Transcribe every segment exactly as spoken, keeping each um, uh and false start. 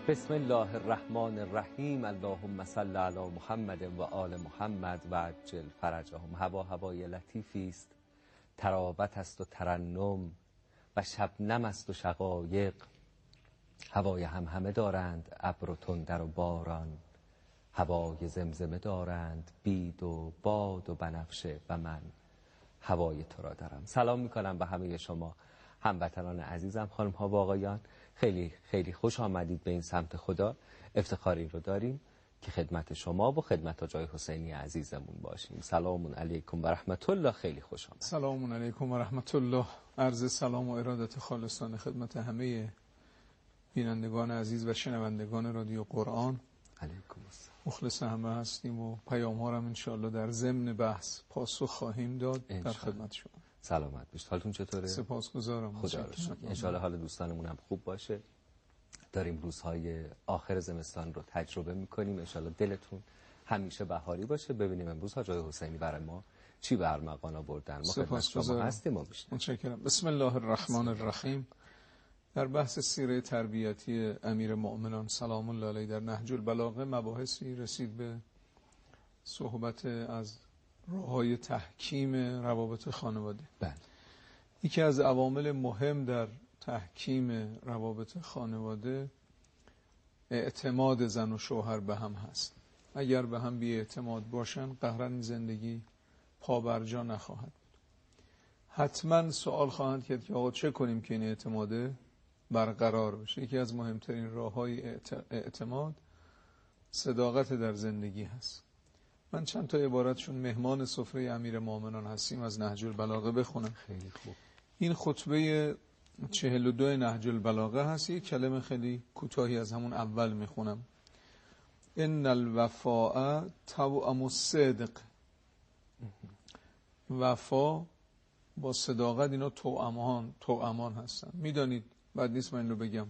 بسم الله الرحمن الرحیم. اللهم صل علی محمد و آل محمد و عجل فرجهم. هوا هوای لطیفی است، تراوت است و ترنم و شبنم است و شقایق. هوای همهمه دارند ابر و تندر و باران، هوای زمزمه دارند بید و باد و بنفشه و من هوای تو را دارم. سلام میکنم به همه شما هموطنان عزیزم، خانم ها و آقایان. خیلی خیلی خوش آمدید به این سمت خدا. افتخاری رو داریم که خدمت شما و خدمت آقای حسینی عزیزمون باشیم. سلام علیکم و رحمت الله. خیلی خوش آمدید. سلام علیکم و رحمت الله. عرض سلام و ارادت خالصانه خدمت همه بینندگان عزیز و شنوندگان رادیو قرآن. علیکم السلام. مخلص همه هستیم و پیام ها رو ان شاء الله در ضمن بحث پاسخ خواهیم داد در خدمت شما. سلامت باشید. حالتون چطوره؟ سپاسگزارم. خدا رو شکر. ان شاء الله حال دوستانمون هم خوب باشه. داریم روزهای آخر زمستان رو تجربه میکنیم. ان شاء الله دلتون همیشه بهاری باشه. ببینیم امروز حاج حسینی برای ما چی به ارمغان آوردن. ما خدمت شما هستیم و میشنویم. متشکرم. بسم الله الرحمن الرحیم. در بحث سیره تربیتی امیر مؤمنان سلام الله علیه در نهج البلاغه مباحثی رسید به صحبت از راه‌های تحکیم روابط خانواده. بله. یکی از عوامل مهم در تحکیم روابط خانواده اعتماد زن و شوهر به هم هست. اگر به هم بی اعتماد باشن قهرن این زندگی پا بر جا نخواهد بود. حتما سوال خواهند کرد که آقا چه کنیم که این اعتماده برقرار بشه. یکی از مهمترین راه‌های اعتماد صداقت در زندگی هست. من چند تا عبارتشون مهمان سفره امیر مؤمنان هستیم از نهج البلاغه بخونم. خیلی خوب. این خطبه چهل و دو نهج البلاغه هست. یک کلمه خیلی کوتاهی از همون اول میخونم. ان الوفاء توأم الصدق. وفا با صداقت اینا توأمان توأمان هستن. میدانید بعد نیست من این رو بگم،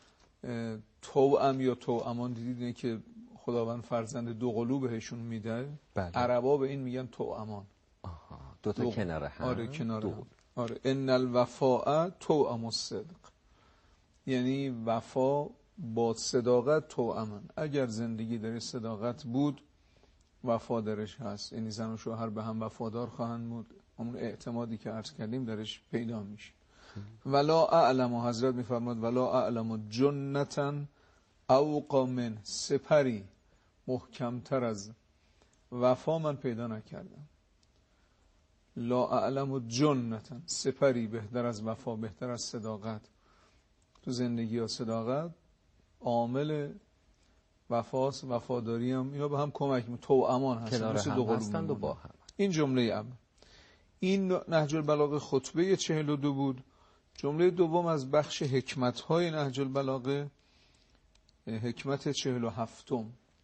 توأم یا توأمان دیدید اینه که خداوند فرزند دو قلو بهشون میده. بله. عربا به این میگن توأمان. آها. دو تا دو... کنار هم. آره کنار دو. هم. آره. ان الوفاء توأم الصدق، یعنی وفا با صداقت توأمن. اگر زندگی در صداقت بود وفا درش هست، یعنی زن و شوهر به هم وفادار خواهند بود. اون اعتمادی که عرض کردیم درش پیدا میشه. ولا اعلم، حضرت میفرماد ولا اعلم جنتا اوقا من، سپری محکمتر از وفا من پیدا نکردم. لا اعلم جنتا، سپری بهتر از وفا، بهتر از صداقت. تو زندگی ها صداقت عامل وفاست، وفاداری هم اینا به هم کمک می توأمان هستن، کنار هم هستند و با هم. این جمله اول. این نهج البلاغه خطبه چهل و دو بود. جمله دوم از بخش حکمت های نهج البلاغه، حکمت چهل و هفتم.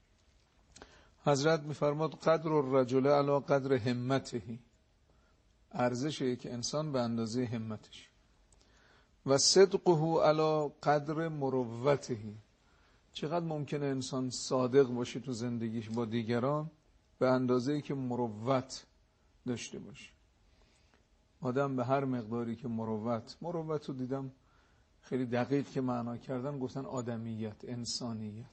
حضرت میفرماد قدر الرجل علی قدر همته، ارزش یک انسان به اندازه همتش. و صدقه علی قدر مروته، چقدر ممکنه انسان صادق باشه تو زندگیش با دیگران به اندازه‌ای که مروت داشته باشه. آدم به هر مقداری که مروت مروت رو دیدم خیلی دقیق که معنا کردن گفتن آدمیت، انسانیت.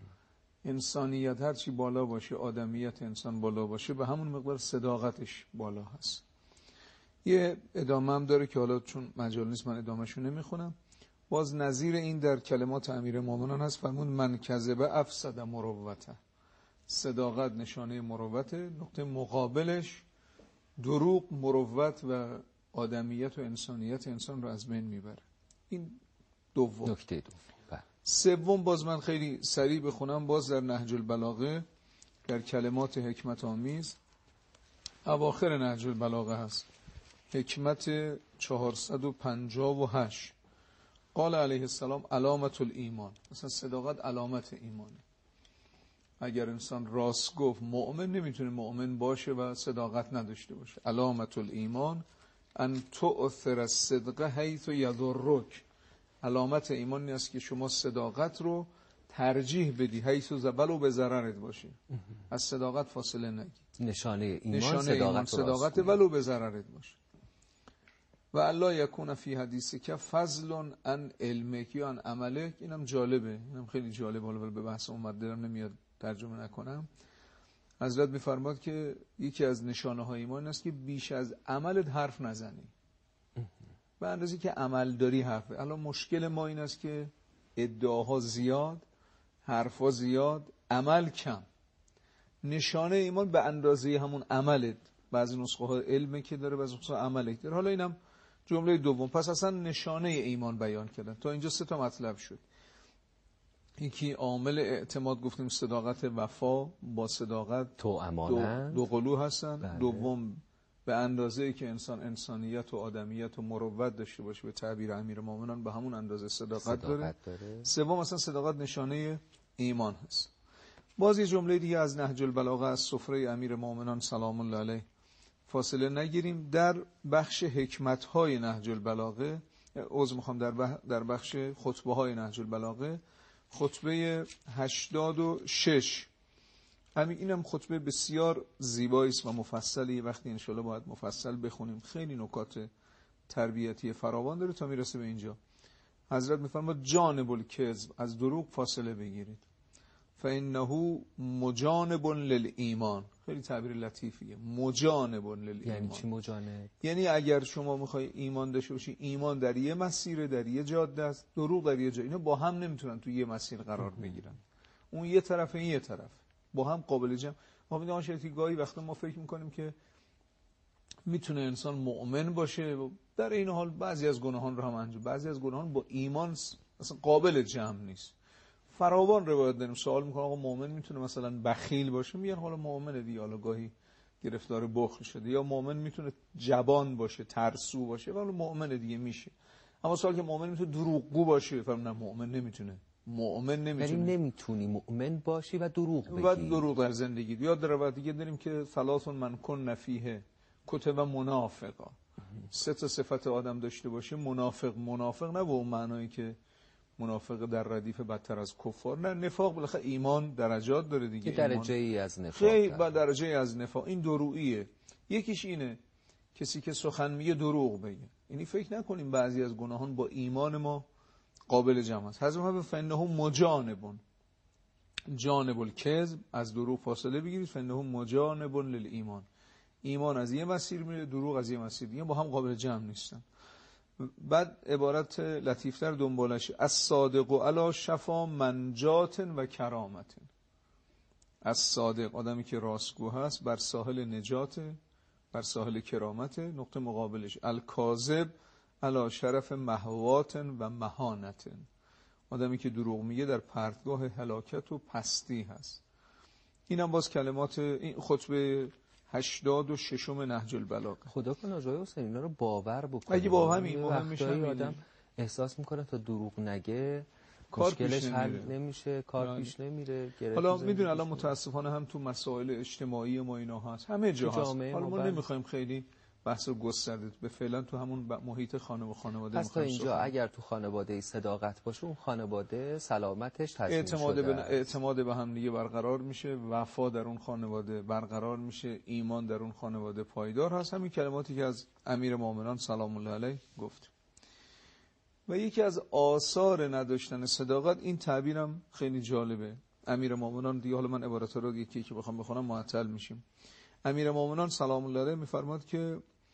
انسانیت هر چی بالا باشه، آدمیت انسان بالا باشه، به همون مقدار صداقتش بالا هست. یه ادامه هم داره که حالا چون مجال نیست من ادامهشو نمیخونم. باز نظیر این در کلمات امیر مؤمنان هست. فرمود من کذب افسد مروته، صداقت نشانه مروته، نقطه مقابلش دروغ مروت و آدمیت و انسانیت انسان رو از بین میبره. این دوم. نکته دوم. سوم باز من خیلی سریع بخونم، باز در نهج البلاغه در کلمات حکمت آمیز اواخر نهج البلاغه هست، حکمت چهارصد و پنجاه و هشت. قال علیه السلام علامت الایمان، مثلا صداقت علامت ایمانه. اگر انسان راست گفت مؤمن نمیتونه مؤمن باشه و صداقت نداشته باشه. علامت الایمان ان تؤثر الصدق حیث یضرک، علامت ایمان این است که شما صداقت رو ترجیح بدی حیث ولو به ضررت باشه. از صداقت فاصله نگیر. نشانه ایمان نشانه صداقت, ایمان صداقت ولو به ضررت باشه. و الله یکون فی حدیثک فضل عن علمک یا عن عملک. اینم جالبه، اینم خیلی جالبه، حالا به بحث اومد دارم نمیاد ترجمه نکنم. حضرت میفرماد که یکی از نشانه های ایمان است که بیش از عملت حرف نزنی، به اندازی که عمل داری حرف. الان مشکل ما این است که ادعاها زیاد، حرفا زیاد، عمل کم. نشانه ایمان به اندازه همون عملت. بعضی نسخه ها علمه که داره، بعضی نسخه عمله داره. حالا اینم جمله دوم. پس اصلا نشانه ایمان بیان کردن. تا اینجا سه تا مطلب شد. یکی عامل اعتماد گفتیم صداقت، وفا با صداقت تو امانت دو, دو قلو هستن. بله. دوم به اندازه‌ای که انسان انسانیت و آدمیت و مروت داشته باشه، به تعبیر امیرالمومنین به همون اندازه صداقت, صداقت داره, داره. سوم اصلا صداقت نشانه ایمان هست. باز یه جمله دیگه از نهج البلاغه از سفره امیرالمومنین سلام الله علیه فاصله نگیریم. در بخش حکمت‌های نهج البلاغه، عذر میخوام، در در بخش خطبه‌های نهج البلاغه، خطبه هشتاد و شش، همین اینم خطبه بسیار زیبایی است و مفصلی. وقتی انشالله باید مفصل بخونیم، خیلی نکات تربیتی فراوان داره تا میرسه به اینجا. حضرت میفرماد جانب الکذب، از دروغ فاصله بگیرید. فانه مجانب للایمان. خیلی تعبیر لطیفیه، مجانب للایمان. یعنی چی مجانب؟ یعنی اگر شما میخوای ایمان داشته باشی، ایمان در یه مسیر، در یه جاده است، دروغ در یه جا، اینا با هم نمیتونن تو یه مسیر قرار بگیرن. اون یه طرف، این یه طرف، با هم قابل جمع. ما میدونیم شریعتی گاهی وقتا ما فکر میکنیم که میتونه انسان مؤمن باشه و در این حال بعضی از گناهان رو هم انجام، بعضی از گناهان با ایمان اصلا قابل جمع نیست. فراوان روایت داریم. سوال میکنم آقا مؤمن میتونه مثلا بخیل باشه؟ میگن حالا مؤمنه دیگه، حالا گاهی گرفتار بخل شده. یا مؤمن میتونه جبان باشه، ترسو باشه، حالا مؤمنه دیگه میشه. اما سوال که مؤمن میتونه دروغگو باشه، فهم نه، مؤمن نمیتونه. مؤمن نمیتونه. یعنی نمیتونی مؤمن باشی و دروغ بگی. و دروغ در زندگی. یاد روایت دیگه داریم که ثلاث من کن فیه کتب منافقا. سه تا صفت آدم داشته باشه، منافق. منافق نه به اون معنایی که منافق در ردیف بدتر از کفار، نه، نفاق بالاخره ایمان درجات داره دیگه. درجه ای از نفاق، خیلی با درجه ای از نفاق. این دروییه. یکیش اینه کسی که سخن میگه دروغ بگه. یعنی فکر نکنیم بعضی از گناهان با ایمان ما قابل جمع است. حضرت هم فانه مجانبون، جانب الکذب، از دروغ فاصله بگیرید. فانه مجانب للایمان، ایمان از یه مسیر میره، دروغ از یه مسیر دیگه، با هم قابل جمع نیستن. بعد عبارت لطیفتر دنبالش، از صادق و علی شفا منجات و کرامت. از صادق، آدمی که راستگو هست، بر ساحل نجات، بر ساحل کرامت. نقطه مقابلش الکاذب علی شرف محوات و مهانت، آدمی که دروغ میگه در پرتگاه هلاکت و پستی هست. اینم باز کلمات این خطبه هشتاد و ششم نهج البلاغه. خدا کنه آقای حسین اینا رو باور بکنه. اگه با همین مهم میشه، آدم احساس میکنه تا دروغ نگه مشکلش حل نمیشه، کار پیش نمیره. حالا میدونی الان متاسفانه هم تو مسائل اجتماعی ما اینا هست، همه جا هست. حالا ما نمیخوایم خیلی بحث رو گسترده، به فعلا تو همون محیط خانه و خانواده پس تا اینجا سخن. اگر تو خانواده صداقت باشه، اون خانواده سلامتش تضمین اعتماد شده به اعتماد به هم دیگه برقرار میشه، وفا در اون خانواده برقرار میشه، ایمان در اون خانواده پایدار هست. همین کلماتی که از امیرالمومنین سلام الله علیه گفت. و یکی از آثار نداشتن صداقت، این تعبیرم خیلی جالبه. امیرالمومنین دیگه، حالا من عبارات رو یکی که بخوام بخونم معطل میشیم. امیرالمومنین سلام الله علیه میفرماد که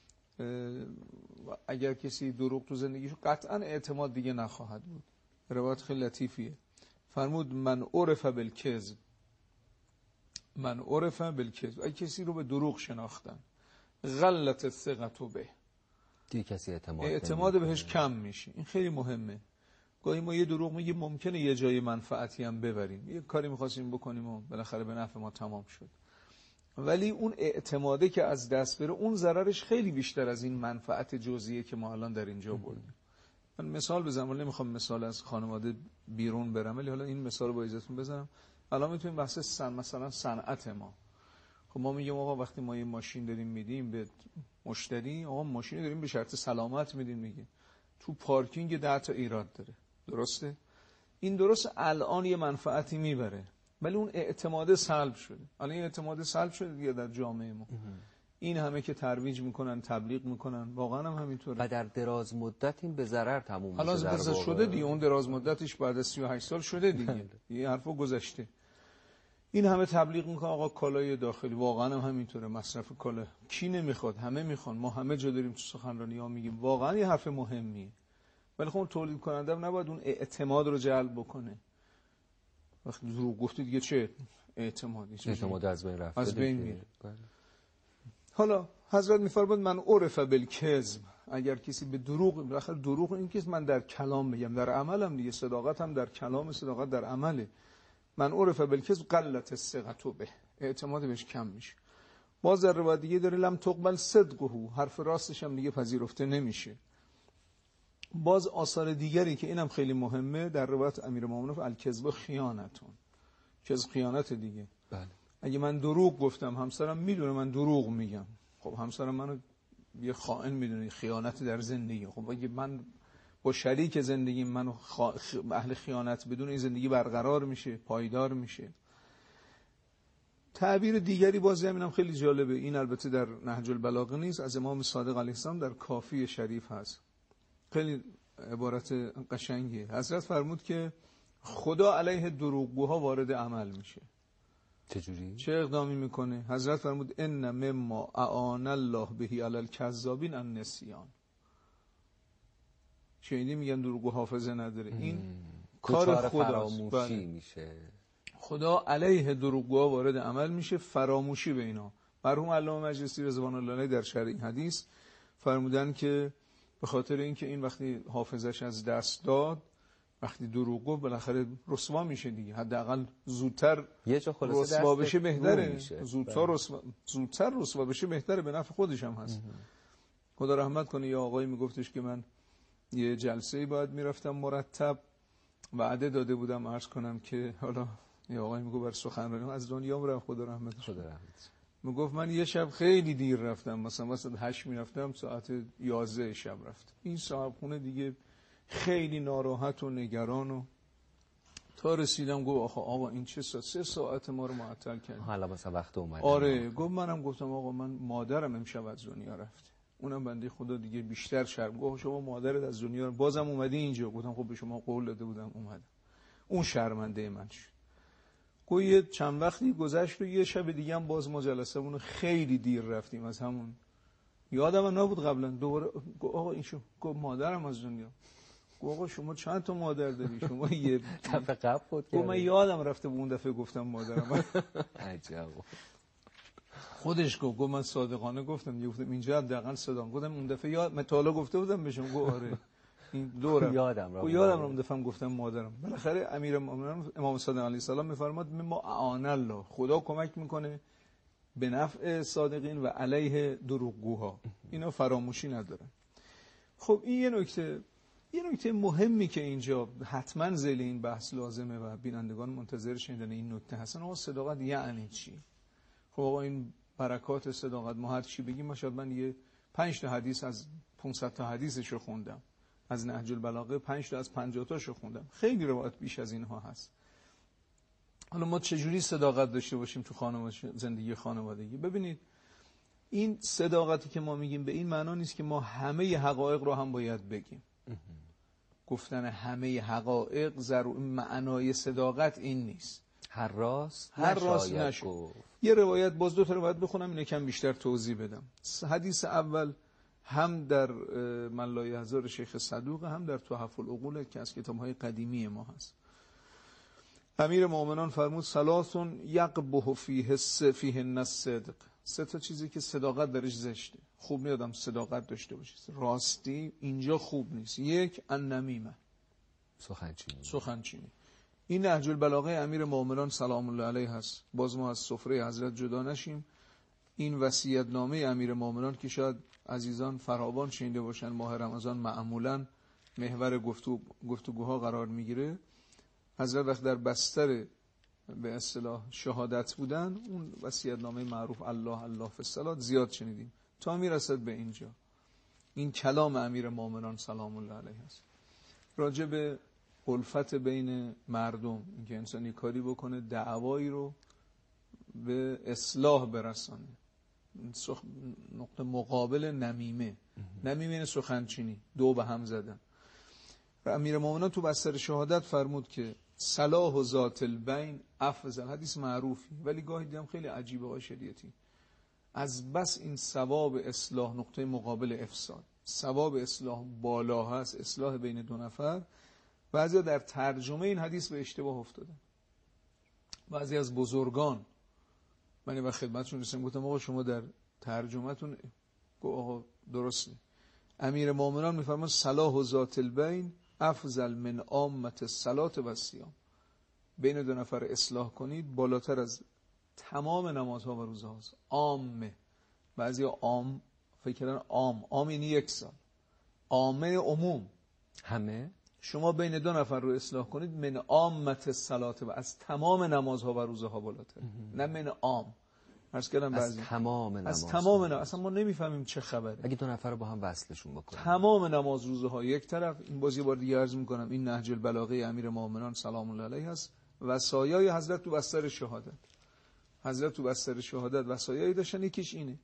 اگر کسی دروغ تو زندگیش، قطعا اعتماد دیگه نخواهد بود. روایت خیلی لطیفیه. فرمود من عرف بالکذب، من عرف بالکذب، اگه کسی رو به دروغ شناختن، غلت الثقة به، دیگه کسی اعتماد اعتماد بهش کم میشه. این خیلی مهمه. گاهی ما یه دروغ میگیم، ممکنه یه جای منفعتی هم ببریم، یه کاری می‌خواستیم بکنیم و بالاخره به نفع ما تمام شد، ولی اون اعتماده که از دست بره، اون ضررش خیلی بیشتر از این منفعت جزئیه که ما الان در اینجا بردیم. من مثال بزنم، ولی نمیخوام مثال از خانواده بیرون برم، ولی حالا این مثال رو با اجازهتون بزنم. الان میتونیم بحث سن مثلا صنعت ما. خب ما میگیم آقا وقتی ما یه ماشین داریم میدیم به مشتری، آقا ماشین داریم به شرط سلامت میدیم، میگه تو پارکینگ ده تا ایراد داره. درسته؟ این درست الان یه منفعتی میبره، ولی اون اعتماد سلب شده. الان این اعتماد سلب شده دیگه در جامعه ما. این همه که ترویج میکنن، تبلیغ میکنن، واقعا هم همینطوره. و در دراز مدت این به ضرر تموم میشه. حالا در شده دیگه، اون دراز مدتش بعد از سی و هشت سال شده دیگه. یه حرفو گذشته. این همه تبلیغ میکنه آقا کالای داخلی، واقعا هم همینطوره. مصرف کالا کی نمیخواد؟ همه میخوان. ما همه جا داریم تو سخنرانی ها میگیم واقعا یه حرف مهمیه. ولی خب تولید کننده نباید اون اعتماد رو جلب بکنه. وقتی دروغ گفتی دیگه چه اعتمادی؟ چه اعتماد از بین رفته، از بین میره. حالا حضرت میفرماد من عرف بالکذب، اگر کسی به دروغ، بالاخره دروغ این که من در کلام میگم، در عملم دیگه، صداقت هم در کلام، صداقت در عمله. من عرف بالکذب قلت الثقة به، اعتماد بهش کم میشه. باز در روایت دیگه داره لم تقبل صدقه، حرف راستش هم دیگه پذیرفته نمیشه. باز آثار دیگری که اینم خیلی مهمه در روایت امیرالمومنین الکذب خیانتون، کذب خیانت دیگه. بله. اگه من دروغ گفتم همسرم میدونه من دروغ میگم، خب همسرم منو یه خائن میدونه، خیانت در زندگی. خب اگه من با شریک زندگی منو خا... اهل خیانت بدون، این زندگی برقرار میشه، پایدار میشه. تعبیر دیگری بازی همینم خیلی جالبه، این البته در نهج البلاغه نیست، از امام صادق علیه السلام در کافی شریف هست. خیلی عبارت قشنگیه. حضرت فرمود که خدا علیه دروغگوها وارد عمل میشه. چجوری؟ چه اقدامی میکنه؟ حضرت فرمود ان مما اعان الله بهی علی الکذابین النسیان. شنیدی میگن دروغگو حافظه نداره. این کار خداست. فراموشی میشه. خدا علیه دروغگوها وارد عمل میشه، فراموشی به اینا. مرحوم علامه مجلسی رضوان الله علیه در شرح این حدیث فرمودن که به خاطر اینکه این وقتی حافظش از دست داد، وقتی دروغ گفت بالاخره رسوا میشه دیگه. حداقل زودتر یه جا خلاصه رسوا بشه بهتره. زودتر بله. رسوا زودتر رسوا بشه بهتره، به نفع خودش هم هست. خدا رحمت کنه یه آقایی میگفتش که من یه جلسه‌ای باید میرفتم مرتب، وعده داده بودم عرض کنم که حالا یه آقایی میگه بر سخنرانی از دنیا میرم، خدا رحمتش خدا رحمتش. میگفت من یه شب خیلی دیر رفتم، مثلا مثلا هشت میرفتم، ساعت یازده شب رفتم. این صاحب خونه دیگه خیلی ناراحت و نگران و تا رسیدم گفت آخه آقا این چه ساعت سه ساعت ما رو معطل کرد. حالا مثلا وقت اومد. آره گفت منم گفتم آقا من مادرم امشب از دنیا رفته. اونم بنده خدا دیگه بیشتر شرم. گفت شما مادرت از دنیا بازم اومدی اینجا؟ گفتم خب به شما قول داده بودم اومدم. اون شرمنده من شد. گفت یه چند وقتی گذشت و یه شب دیگه هم باز ما جلسه‌مون خیلی دیر رفتیم از همون، یادم نبود قبلا. دوباره گفت آقا این شو، گفت مادرم از دنیا. گفت آقا شما چند تا مادر داری؟ شما یه دفعه قبل بود. گفت من یادم رفته بود اون دفعه گفتم مادرم. عجب. خودش گفت گفت من صادقانه گفتم، یه گفتم اینجا حداقل صدا گفتم اون دفعه یاد من تا حالا گفته بودم بهشون. گفت آره این دورم یادم رفت. یادم اون دفعه گفتم مادرم. بالاخره امیرالمومنین امام صادق علیه السلام میفرماد ما اعان الله، خدا کمک میکنه به نفع صادقین و علیه دروغگوها. اینا فراموشی ندارن. خب این یه نکته یه نکته مهمی که اینجا حتما ذیل این بحث لازمه و بینندگان منتظر شنیدن این نکته هستن. آقا صداقت یعنی چی؟ خب آقا این برکات صداقت ما هر چی بگیم، شاید من یه پنج تا حدیث از پانصد تا حدیثش رو خوندم، از نهج البلاغه پنج تا از پنجاه تاش رو خوندم، خیلی روایت بیش از اینها هست. حالا ما چجوری صداقت داشته باشیم تو خانواده، زندگی خانوادگی؟ ببینید این صداقتی که ما میگیم به این معنا نیست که ما همه حقایق رو هم باید بگیم. گفتن همه حقایق ضرور معنای صداقت این نیست. هر راست هر راست نشو. یه روایت باز دو تا روایت بخونم اینو کم بیشتر توضیح بدم. حدیث اول هم در من لا یحضر شیخ صدوق، هم در تحف العقول که از کتاب‌های قدیمی ما هست. امیر مومنان فرمود ثلاث یقبح فیه فیهن الصدق، سه تا چیزی که صداقت درش زشته، خوب نیست آدم صداقت داشته باشه، راستی اینجا خوب نیست. یک النمیمه، سخنچینی. سخنچینی. این نهج البلاغه امیر مومنان سلام الله علیه هست. باز ما از سفره حضرت جدا نشیم. این وصیت نامه امیر مومنان که شاید عزیزان فراوان شنیده باشن، ماه رمضان معمولا محور گفتگو گفتگوها قرار میگیره. حضرت وقت در بستر به اصطلاح شهادت بودن، اون وصیت نامه معروف الله الله فی الصلات زیاد شنیدیم تا میرسد به اینجا. این کلام امیر مومنان سلام الله علیه است راجع به الفت بین مردم، اینکه انسانی کاری بکنه دعوایی رو به اصلاح برسانه. نقطه مقابل نمیمه. نمیمه این سخنچینی، دو به هم زدن. و امیرالمومنین تو بستر شهادت فرمود که صلاح و ذات البین افضل. حدیث معروفی ولی گاهی دیدم خیلی عجیبه های شریعتی. از بس این ثواب اصلاح نقطه مقابل افساد، ثواب اصلاح بالا هست، اصلاح بین دو نفر. بعضی در ترجمه این حدیث به اشتباه افتادن. بعضی از بزرگان من و خدمتشون رسیدم گفتم آقا شما در ترجمهتون آقا درسته. امیر مومنان میفرمان صلاح و ذات البین افضل من عامه الصلاه و الصیام. بین دو نفر اصلاح کنید بالاتر از تمام نمازها و روزهاست. عامه، بعضی عام فکر کردن عام عام یعنی یک سال، عامه عموم همه. شما بین دو نفر رو اصلاح کنید من عامه الصلاه و از تمام نمازها و روزها بالاتر، نه من عام. عرض کردم بعضی از تمام نماز، از تمام نماز. اصلا ما نمیفهمیم چه خبره. اگه دو نفر رو با هم وصلشون بکنیم تمام نماز روزها یک طرف. این بازی بار دیگه عرض میکنم این نهج البلاغه امیرالمومنین سلام الله علیه هست. وصایای حضرت تو بستر شهادت، حضرت تو بستر شهادت وصایایی داشتن. یکیش اینه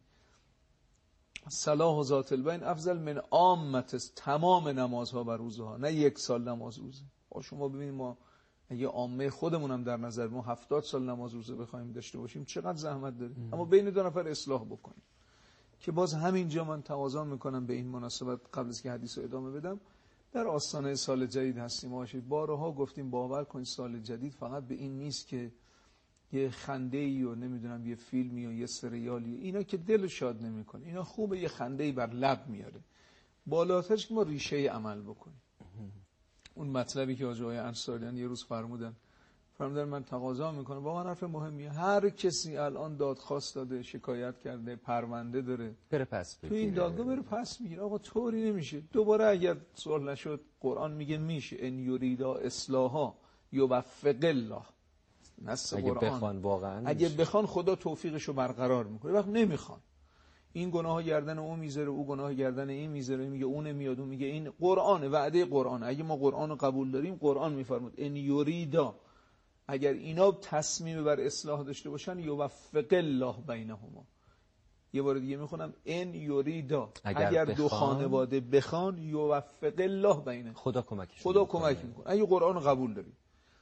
صلاح و ذات البین افضل من عامه تمام نمازها و روزها، نه یک سال نماز روزه. شما ببینید ما اگه عامه خودمونم در نظر ما هفتاد سال نماز روزه بخوایم داشته باشیم چقدر زحمت داره. ام. اما بین دو نفر اصلاح بکنیم. که باز همینجا من تقاضا میکنم به این مناسبت قبل از که حدیث رو ادامه بدم، در آستانه سال جدید هستیم آشی. بارها گفتیم باور کنید سال جدید فقط به این نیست که یه خنده‌ای و نمیدونم یه فیلمی و یه سریالی، اینا که دل شاد نمیکنه. اینا خوبه یه خنده‌ای بر لب میاره. بالاترش که ما ریشه عمل بکنیم. اون مطلبی که آقای انصاریان یه روز فرمودن فرمودن من تقاضا میکنم، واقعا حرف مهمیه، هر کسی الان دادخواست داده، شکایت کرده، پرونده داره، بره پس بگیره. تو این دادگاه بره پس میگیره. آقا طوری نمیشه. دوباره اگر سوال نشد قرآن میگه میشه. ان یریدا اصلاحا یوفق الله. نص اگه قرآن بخوان واقعا اگه میشه. بخوان خدا توفیقشو برقرار میکنه. وقت نمیخوان این گناه گردن اون میذاره، او گناه گردن این میذاره، میگه اون میاد اون میگه این. قرآن وعده قرآن. اگه ما قرآن رو قبول داریم قرآن میفرمود ان یریدا، اگر اینا تصمیم بر اصلاح داشته باشن یوفق الله بینهما. یه بار دیگه میخونم ان یریدا، اگر, اگر دو خانواده بخوان یوفق الله بینه، خدا کمکش خدا کمک میکنه. اگه قرآن رو قبول داریم،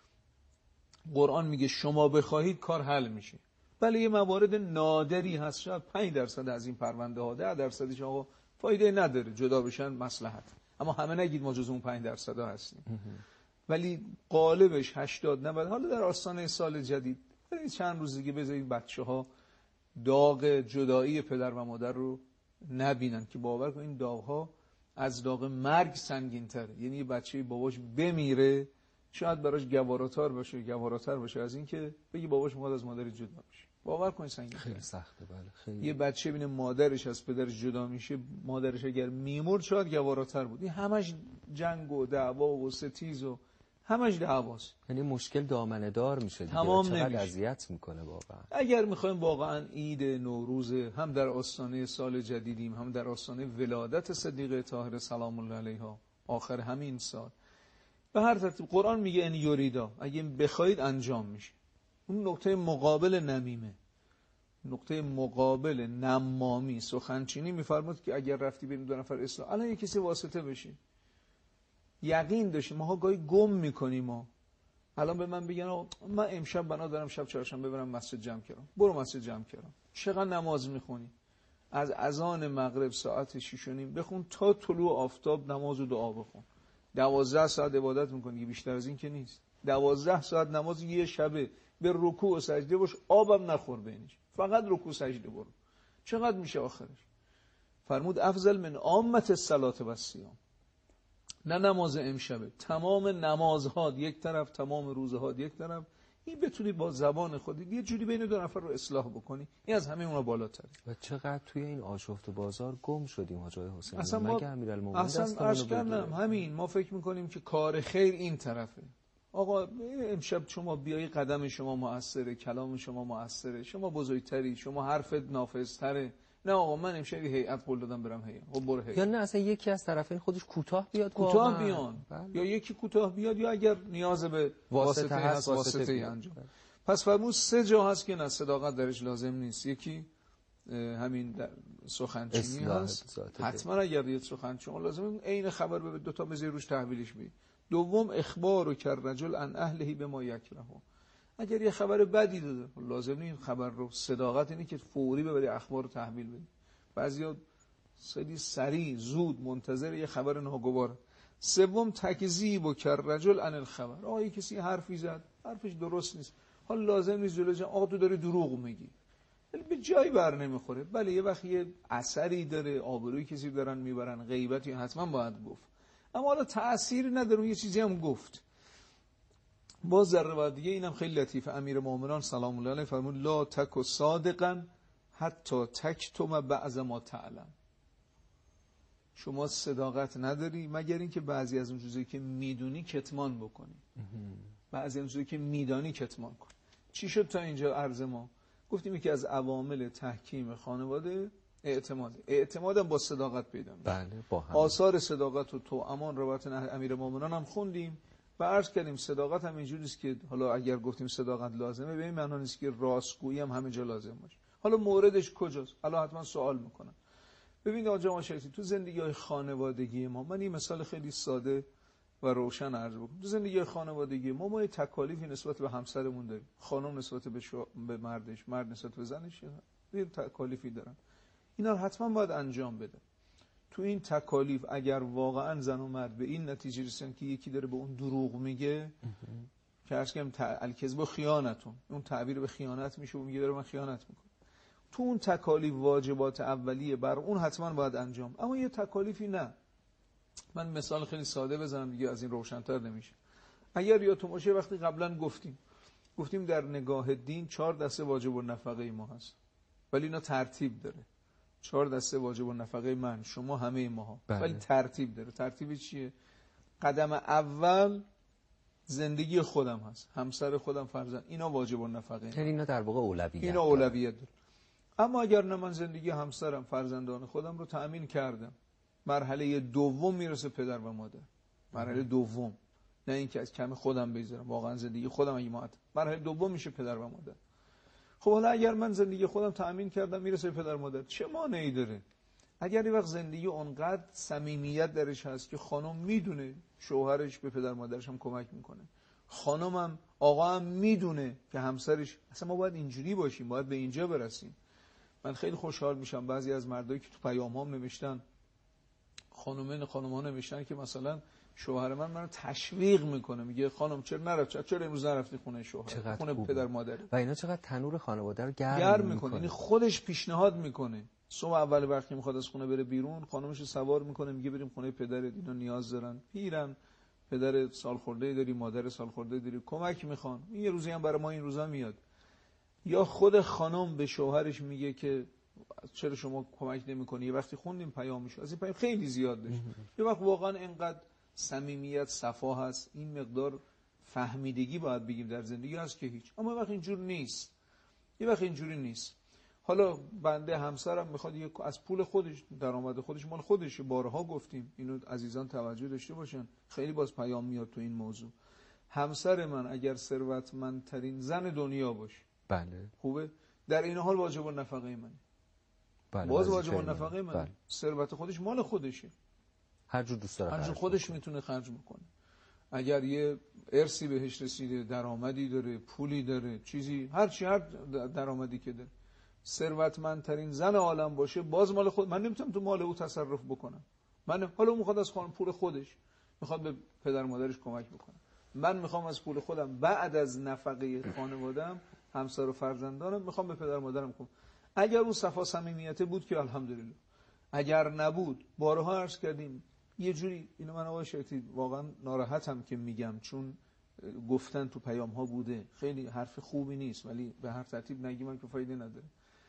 قرآن میگه شما بخواهید کار حل میشه. بله یه موارد نادری هست، شاید پنج درصد از این پرونده ها، ده درصدش آقا فایده نداره، جدا بشن مصلحت. اما همه نگید ما جز اون پنج درصد ها هستیم. ولی قالبش هشتاد نود. حالا در آستانه سال جدید چند روز دیگه بذارید بچه ها داغ جدایی پدر و مادر رو نبینن، که باور کن این داغ ها از داغ مرگ سنگین تره. یعنی یه بچه باباش بمیره شاید براش گواراتر باشه گواراتر باشه از این که بگی باباش میخواد از مادر جدا بشه. باور کن سنگین خیلی سخته. بله خیلی. یه بچه ببینه مادرش از پدرش جدا میشه، مادرش اگر میمرد شاید گواراتر بود. این همش جنگ و دعوا و ستیز و همش دعواست. یعنی مشکل دامنه دار میشه دیگه. تمام چقدر نمیشه. اذیت میکنه واقعا. اگر میخوایم واقعا عید نوروز هم در آستانه سال جدیدیم، هم در آستانه ولادت صدیقه طاهره سلام الله علیها آخر همین سال، به هر ترتیب قرآن میگه ان یریدا، اگه بخواید انجام میشه. اون نقطه مقابل نمیمه، نقطه مقابل نمامی سخنچینی میفرماد که اگر رفتی بین دو نفر اصلاح، الان یه کسی واسطه بشه، یقین داشتیم. ماها گاهی گم میکنیم. ما الان به من بگن من امشب بنا دارم شب چهارشنبه برم مسجد جمع کردم، برو مسجد جمع کردم. چقدر نماز میخونی؟ از اذان مغرب ساعت شش و نیم بخون تا طلوع آفتاب نماز و دعا بخون. دوازده ساعت عبادت میکنی، بیشتر از این که نیست. دوازده ساعت نماز یه شبه، به رکوع و سجده باش، آبم نخور بینش، فقط رکوع سجده برو. چقدر میشه آخرش؟ فرمود افضل من عامه الصلاه و الصیام. نه نماز امشبه، تمام نمازها یک طرف، تمام روزها یک طرف. این بتونی با زبان خودت یه جوری بین دو نفر رو اصلاح بکنی، این از همه اونا بالاتره. و چقدر توی این آشفت بازار گم شدیم حاجی حسین. اصلا ما مگه امیرالمومنین اصلا اشکرنم همین ما فکر میکنیم که کار خیر این طرفه. آقا امشب شما بیایی قدم شما مؤثره، کلام شما مؤثره، شما بزرگتری، شما حرفت نافذتره. نه آقا من امشب هیئت قول دادم برم هیئت. خب برو هیئت. یا نه اصلا یکی از طرفین خودش کوتاه بیاد، کوتاه بیان. بله. یا یکی کوتاه بیاد، یا اگر نیاز به واسطه هست واسطه ای انجام. پس فرمود سه جا هست که نه صداقت درش لازم نیست. یکی همین سخنچینی هست، حتما اگر یه سخنچینی لازم عین خبر به دو تا بزیر روش تحویلش بدی. دوم اخبار و کر رجل عن اهله بما یکره، اگر یه خبر بدی داده لازم این خبر رو صداقت اینه که فوری ببری اخبار رو تحویل بدی. بعضیا خیلی سریع زود منتظر یه خبر ناگوار. سوم تکذیب و کر رجل عن الخبر، آقا کسی حرفی زد حرفش درست نیست، حالا لازم نیست جلوش آقا تو داری دروغ میگی، ولی به جایی بر نمیخوره. بله یه وقت یه اثری داره، آبروی کسی دارن میبرن، غیبتی حتما باید گفت، اما حالا تأثیر نداره، یه چیزی هم گفت. باز در روایت دیگه اینم خیلی لطیفه، امیرالمومنین سلام الله علیه فرمود لا تک صادقا حتی تکتم بعض ما تعلم، شما صداقت نداری مگر اینکه بعضی از اون چیزایی که میدونی کتمان بکنی، بعضی از اون چیزایی که میدانی کتمان کن. چی شد تا اینجا عرض ما؟ گفتیم که از عوامل تحکیم خانواده اعتماد، اعتمادم با صداقت پیدا میشه. بله با هم. آثار صداقت و تو امان روایت امیرالمومنین هم خوندیم و عرض کردیم صداقت هم اینجوریه که حالا اگر گفتیم صداقت لازمه به این معنی نیست که راستگویی هم همه جا لازم باشه. حالا موردش کجاست؟ حالا حتما سوال میکنن. ببینید آقا مشایخی، تو زندگی خانوادگی ما، من این مثال خیلی ساده و روشن عرض بکنم. تو زندگی خانوادگی ما ما تکالیفی نسبت به همسرمون داریم، خانم نسبت به, شو... به مردش، مرد نسبت به زنش، یه تکالیفی دارن، اینا رو حتما باید انجام بده. تو این تکالیف اگر واقعا زن و مرد به این نتیجه رسیدن که یکی داره به اون دروغ میگه، که عرض کردم الکذب خیانتون، اون تعبیر به خیانت میشه و میگه داره من خیانت میکنه، تو اون تکالیف واجبات اولیه بر اون حتما باید انجام. اما یه تکالیفی نه، من مثال خیلی ساده بزنم دیگه از این روشن‌تر نمیشه. اگر یادتون باشه وقتی قبلا گفتیم گفتیم در نگاه دین چهار دسته واجب النفقه ما هست، ولی اینا ترتیب داره. چهار دسته واجب النفقه من، شما، همه ماها، ولی ترتیب داره. ترتیب چیه؟ قدم اول زندگی خودم هست، همسر خودم، فرزند، اینا واجب النفقه، یعنی اینا در واقع اولویت، اینا اولویت داره. اما اگر نه من زندگی همسرم، فرزندان خودم رو تأمین کردم، مرحله دوم میرسه پدر و مادر. مرحله دوم، نه اینکه از کم خودم بگذارم، واقعا زندگی خودم اگه مات، مرحله دوم میشه پدر و مادر. خب حالا اگر من زندگی خودم تأمین کردم میرسه پدر و مادر، چه مانعی داره؟ اگر یه وقت زندگی اونقدر صمیمیت درش هست که خانم میدونه شوهرش به پدر مادرش هم کمک میکنه، خانمم آقا هم میدونه که همسرش، اصلا ما باید اینجوری باشیم، باید به اینجا برسیم. من خیلی خوشحال میشم بعضی از مردایی که تو پیام‌هام نوشتن، خانومه خانم‌ها نوشتن که مثلا شوهر من منو تشویق میکنه، میگه خانم چرا نرفتی، چرا امروز نرفتی خونه شوهر، خونه پدر مادر، و اینا چقدر تنور خانواده رو گرم, گرم میکنه. یعنی خودش پیشنهاد میکنه، صبح اول وقتی میخواد از خونه بره بیرون، خانمش رو سوار میکنه، میگه بریم خونه پدرت، اینا نیاز دارن، پیرن، پدر سالخورده داری، مادر سالخورده داری، کمک میخوان. این یه روزی هم برای ما این روزا میاد. یا خود خانم به شوهرش میگه که چرا شما کمک نمی‌کنی. یه وقتی خوندیم پیامشو، از این پیام خیلی زیاد داشت. یه وقت واقعا اینقدر صمیمیت، صفا هست، این مقدار فهمیدگی باید بگیم در زندگی هست که هیچ. اما یه وقت اینجور نیست، یه وقت اینجوری نیست. حالا بنده همسرم میخواد یک از پول خودش، درآمد خودش، مال خودشه، بارها گفتیم، اینو عزیزان توجه داشته باشن، خیلی باز پیام میاد تو این موضوع. همسر من اگر ثروتمندترین زن دنیا باشه، بله خوبه، در این حال واجب النفقه منه. بله باز واجب النفقه منه. بله. ثروت خودش مال خودشه، هر جور دوست داره، هر جور خودش بکنه. میتونه خرج بکنه. اگر یه ارثی بهش رسیده، درآمدی داره، پولی داره، چیزی، هر چی، هر درآمدی که داره، ثروتمندترین زن عالم باشه، باز مال خود. من نمیتونم تو مال او تصرف بکنم. من حالا میخواد از خانم پول خودش میخواد به پدر مادرش کمک بکنه، من میخوام از پول خودم بعد از نفقه خانواده‌ام، همسر و فرزندانم، میخوام به پدر مادرم کمک. اگر اون صفا صمیمیت بود که الحمدلله، اگر نبود، بارها عرض کردیم یه جوری، اینو من آقای شیخی واقعا ناراحتم که میگم، چون گفتن تو پیام ها بوده، خیلی حرف خوبی نیست، ولی به هر ترتیب نگیم که فایده نداره.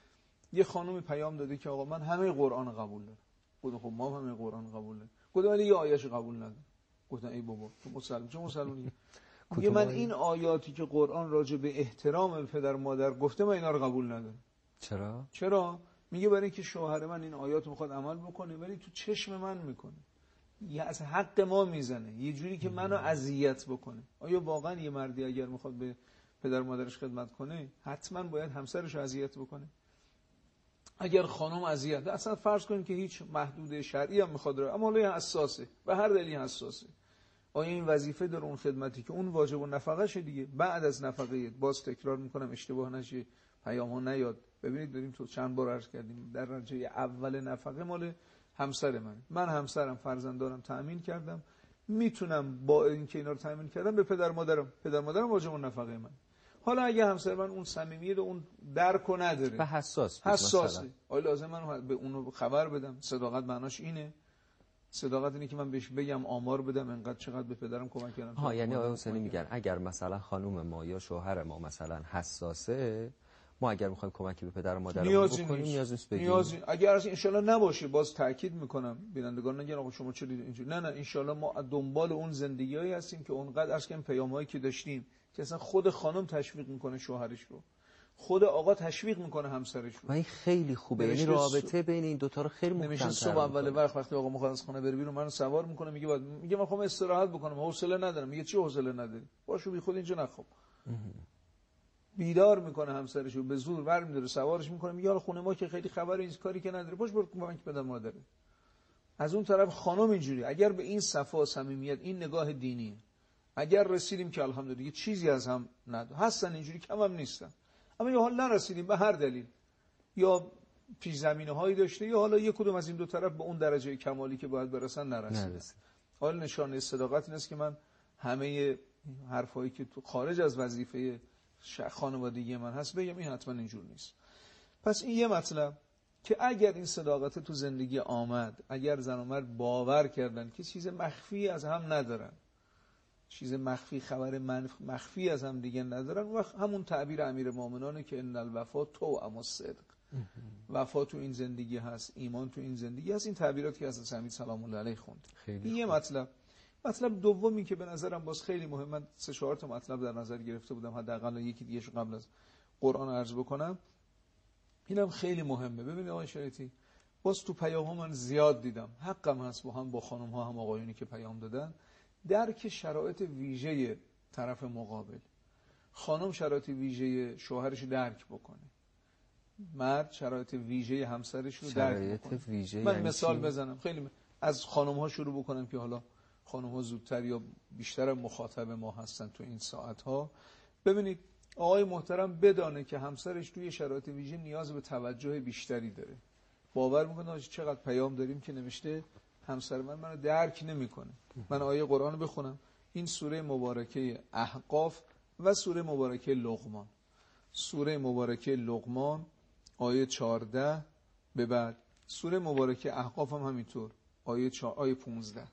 یه خانومی پیام داده که آقا من همه قرآن قبول دارم. گفتم خب ما هم همه قرآن قبول داریم. گفتم ولی یه آیه‌اش قبول ندارم. گفتم ای بابا تو مسلمان، چه مسلمانی؟ میگه من این آیاتی که قرآن راجع به احترام پدر مادر گفته، من اینا رو قبول ندارم. چرا؟ چرا؟ میگه برای اینکه شوهر من این آیات میخواد عمل بکنه، ولی تو چشم من میکنه، یا از حق ما میزنه، یه جوری که منو اذیت بکنه. آیا واقعا یه مردی اگر میخواد به پدر مادرش خدمت کنه، حتما باید همسرش رو اذیت بکنه؟ اگر خانم اذیت، اصلا فرض کنیم که هیچ محدوده شرعی هم میخواد داره، اما حالا حساسه، به هر دلیلی حساسه، آیا این وظیفه داره اون خدمتی که اون واجب و نفقه‌شه دیگه. بعد از نفقه، باز تکرار میکنم اشتباه نشه، پیام‌ها نیاد. ببینید داریم تو چند بار عرض کردیم، در درجه اول نفقه مال همسر من، من همسرم فرزندانم تأمین کردم، میتونم با اینکه اینا رو تأمین کردم به پدر مادرم، پدر مادرم واجب نفقه من. حالا اگه همسر من اون صمیمیت و اون درکو نداره و حساس حساسه، آیا لازم من به اونو خبر بدم؟ صداقت معناش اینه. صداقت اینه که من بهش بگم آمار بدم انقدر چقدر به پدرم کمک کردم. ها یعنی آقای حسینی میگن اگر مثلا خانم ما یا شوهر ما مثلا حساسه، ما اگر میخوایم کمکی به پدر و مادرمون بکنیم نیاز نیست بگیم. نیاز اگر از ان شاءالله نباشه، باز تاکید میکنم بینندگان نگن آقا شما چرا اینجوری، نه نه ان شاءالله ما دنبال اون زندگیایی هستیم که اونقدر از کم پیامایی که داشتیم که اصلا خود خانم تشویق میکنه شوهرش رو، خود آقا تشویق میکنه همسرش رو. و این خیلی خوبه، یعنی رابطه بین این دو تا رو خیلی محکم‌تر نمیشه. صبح اول وقت وقتی آقا میخواد از خونه بره بیرون منو سوار میکنه، میگه باید، میگه من میخوام استراحت بکنم، حوصله ندارم. میگه چی حوصله نداری؟ باشو بی خود اینجا نخواب. بیدار میکنه همسرش رو، به زور ور میداره سوارش میکنه، میگه حالا خونه ما که خیلی خبر این کاری که نداره، باش برو کمک پدر مادر. از اون طرف خانم اینجوری، اگر به این صفا صمیمیت، این نگاه دینی اگر رسیدیم که الحمدلله چیزی از هم نداره، هستن اینجوری کم هم نیستن، اما یا حال نرسیدیم به هر دلیل، یا پیش زمینه هایی داشته، یا حالا یک کدوم از این دو طرف به اون درجه کمالی که باید برسن نرسیدن. حالا نشانه صداقت این است که من همه حرفایی که تو خارج از وظیفه خانوادگی من هست بگم این حتما اینجور نیست. پس این یه مطلب که اگر این صداقت تو زندگی آمد، اگر زن و مرد باور کردن که چیز مخفی از هم ندارن، چیز مخفی، خبر مخفی از هم دیگه ندارن، و همون تعبیر امیر مومنانه که ان الوفا توأم الصدق، وفا تو این زندگی هست، ایمان تو این زندگی هست. این تعبیراتی که حضرت حمید سلام الله علیه خوند. این یه مطلب. مطلب دومی که به نظرم باز خیلی مهم، من سه چهار تا مطلب در نظر گرفته بودم، حداقل یکی دیگه شو قبل از قرآن عرض بکنم، اینم خیلی مهمه. ببینید آقای شریعتی، باز تو پیام من زیاد دیدم، حقم هست با هم با خانم ها هم آقایونی که پیام دادن، درک شرایط ویژه طرف مقابل. خانم شرایط ویژه شوهرش درک بکنه، مرد شرایط ویژه همسرش رو درک بکنه. من مثال بزنم، خیلی از خانم ها شروع بکنم که حالا خانم ها زودتر یا بیشتر مخاطب ما هستن تو این ساعت ها. ببینید آقای محترم بدانه که همسرش توی شرایط ویژه نیاز به توجه بیشتری داره. باور میکنه چقدر پیام داریم که نوشته همسر من منو درک نمیکنه. من آیه قرآن بخونم، این سوره مبارکه احقاف و سوره مبارکه لقمان. سوره مبارکه لقمان آیه چهارده به بعد، سوره مبارکه احقاف هم همینطور آیه چهار آیه پانزده.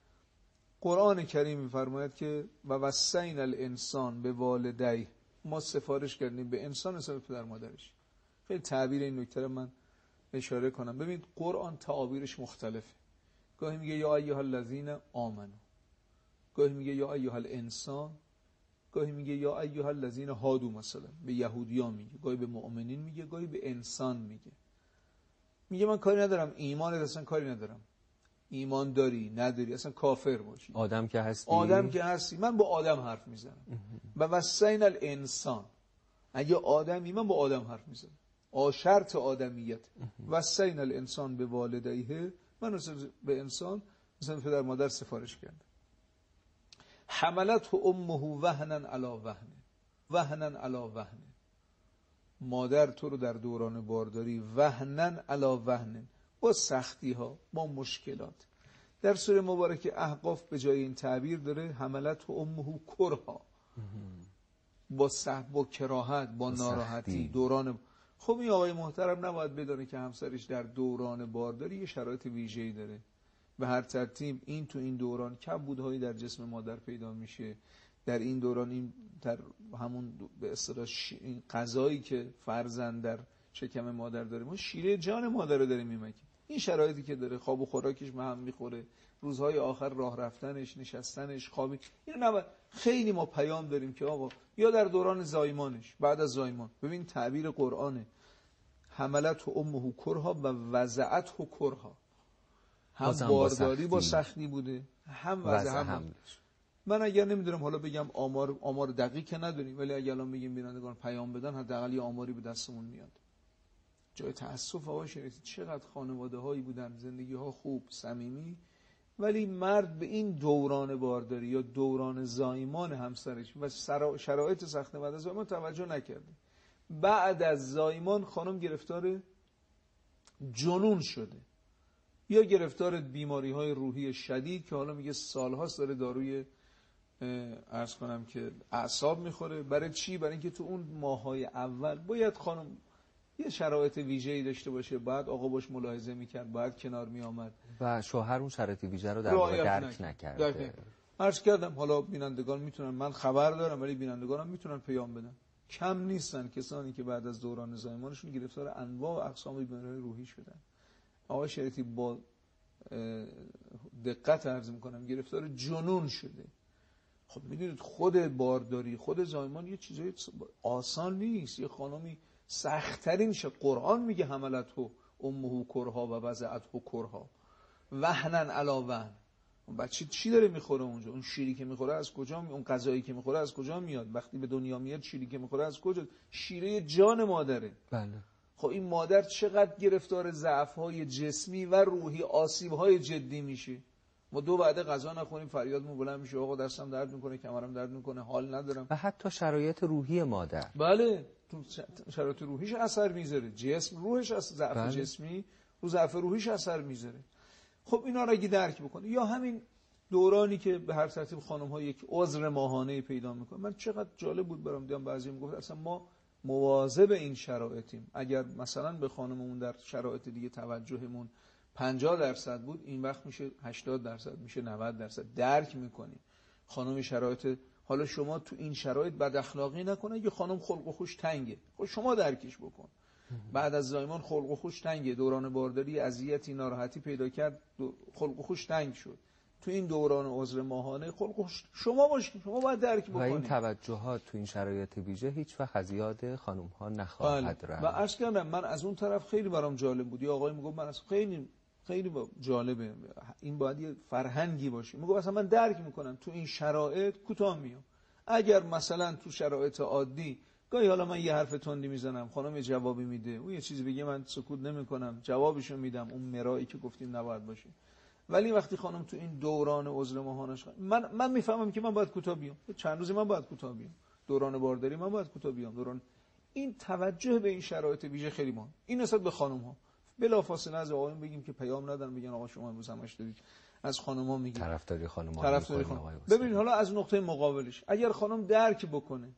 قرآن کریم میفرماید که و وصینا الانسان به والدیه، ما سفارش کردیم به انسان حساب پدر مادرش. خیلی تعبیر این نکته من اشاره کنم. ببینید قرآن تعابیرش مختلفه. گاهی میگه یا ایها الذین آمنو، گاهی میگه یا ایها الانسان، گاهی میگه یا ایها الذین هادو، مثلا به یهودیان میگه، گاهی به مؤمنین میگه، گاهی به انسان میگه. میگه من کاری ندارم، ایمانت اصلا کاری ندارم، ایمان داری نداری اصلا کافر باشی، آدم که هستی، آدم که هستی، من با آدم حرف میزنم. و وصینا الانسان، اگه آدمی من با آدم حرف میزنم، آ شرط آدمیت. وصینا الانسان به والدیه، من به انسان مثلا پدر مادر سفارش کردم. حملته امه وهنا علی وهن، وهنا علی وهن، مادر تو رو در دوران بارداری وهنا علی وهن، با سختی ها، با مشکلات. در سوره مبارکه احقاف به جای این تعبیر داره حملته امه کرها، با سخت، با کراهت، با ناراحتی دوران. خب این آقای محترم نباید بدونه که همسرش در دوران بارداری یه شرایط ویژه‌ای داره. به هر ترتیب این تو این دوران کمبودهایی در جسم مادر پیدا میشه. در این دوران این در همون به اصطلاح این غذایی که فرزند در شکم مادر داره، ما شیره جان مادر رو داریم میمکیم. این شرایطی که داره، خواب و خوراکش به هم میخوره، روزهای آخر راه رفتنش، نشستنش، خوابی، اینو نباید. خیلی ما پیام داریم که آقا یا در دوران زایمانش، بعد از زایمان، ببین تعبیر قرآنه حملته امه کرها و وضعته کرها، هم بارداری با سختی بوده، هم وضع هم. من اگر نمیدونم حالا بگم آمار آمار دقیق که نداریم، ولی اگر الان بگیم بینندگان پیام بدن، حداقل یه آماری به دستمون میاد. جای تأسف آقای شریعتی چقدر خانواده هایی بودن زندگی ها خوب صمیمی، ولی مرد به این دوران بارداری یا دوران زایمان همسرش و شرایط سخت بعد از زایمان توجه نکرده. بعد از زایمان خانم گرفتار جنون شده یا گرفتار بیماری های روحی شدید که حالا میگه سالهاست داره داروی عرض کنم که اعصاب میخوره. برای چی؟ برای اینکه تو اون ماهای اول باید خانم یه شرایط ویژه‌ای داشته باشه، باید آقا باش ملاحظه میکرد، باید کنار میآمد و شوهر اون شرایط ویژه رو در واقع درک نکرده. عرض کردم حالا بینندگان میتونن، من خبر دارم ولی بینندگان هم میتونن پیام بدن، کم نیستن کسانی که بعد از دوران زایمانشون گرفتار انواع و اقسام بیماری‌های روحی شدن. آقای شریعتی با دقت عرض میکنم گرفتار جنون شده. خب میدونید خود بارداری، خود زایمان یه چیزای آسان نیست. یه خانمی سخت‌ترین شه، قرآن میگه حملته امه کرها و وضعته کرها وهنا علی وهن. اون بچه چی داره میخوره اونجا؟ اون شیری که میخوره از کجا می... اون غذایی که میخوره از کجا میاد؟ وقتی به دنیا میاد شیری که میخوره از کجا؟ شیره جان مادره. بله. خب این مادر چقدر گرفتار ضعف‌های جسمی و روحی، آسیب‌های جدی میشه. ما دو وعده غذا نخوریم فریادمون بلند میشه آقا دستم درد میکنه، کمرم درد میکنه، حال ندارم. و حتی شرایط روحی مادر. بله، تو شرایط روحیش اثر میذاره. جسم روحش از ضعف بله. جسمی رو ضعف روحیش اثر میذاره. خب اینا رو اگه درک بکنه، یا همین دورانی که به هر ترتیب خانم‌ها یک عذر ماهانه پیدا میکنه. من چقدر جالب بود برام دیدم بعضی میگفت اصلا ما مواظب این شرایطیم. اگر مثلا به خانممون در شرایط دیگه توجهمون پنجاه درصد بود، این وقت میشه هشتاد درصد، میشه نود درصد. درک میکنیم خانم شرایط، حالا شما تو این شرایط بد اخلاقی نکنه. اگه خانم خلق و خوش تنگه، خب شما درکش بکن. بعد از زایمان خلق و خوش تنگه، دوران بارداری اذیتی ناراحتی پیدا کرد، خلق و خوش تنگ شد. تو این دوران عذر ماهانه خلق و خوش شما باشید، شما باید درک بکنید. و این توجهات تو این شرایط ویژه هیچ وقت از یاد خانم ها نخواهد رفت. و عرض کردم من از اون طرف خیلی برام جالب بود. یه آقای میگفت من از خیلی خیلی جالبه، این باید یه فرهنگی باشه. میگه اصلا من درک میکنم تو این شرایط کوتاه میام. اگر مثلا تو شرایط عادی گاهی حالا من یه حرف تندی میزنم، خانم یه جوابی میده، اون یه چیزی بگه من سکوت نمیکنم، جوابشو میدم، اون مرایی که گفتیم نباید باشه. ولی وقتی خانم تو این دوران عذر ماهانش من من میفهمم که من باید کوتاه بیام، چند روزی من باید کوتاه بیام، دوران بارداری من باید کوتاه بیام، دوران این توجه به این شرایط ویژه خیلی مهم. این نسبت به خانم ها. بلافاصله از آقایون بگیم که پیام ندن بگن آقا شما امروز همش دارید از خانم‌ها میگید طرفداری خانم‌ها. طرفداری خانم. ببینید حالا از نقطه مقابلش اگر خانم درک بکنه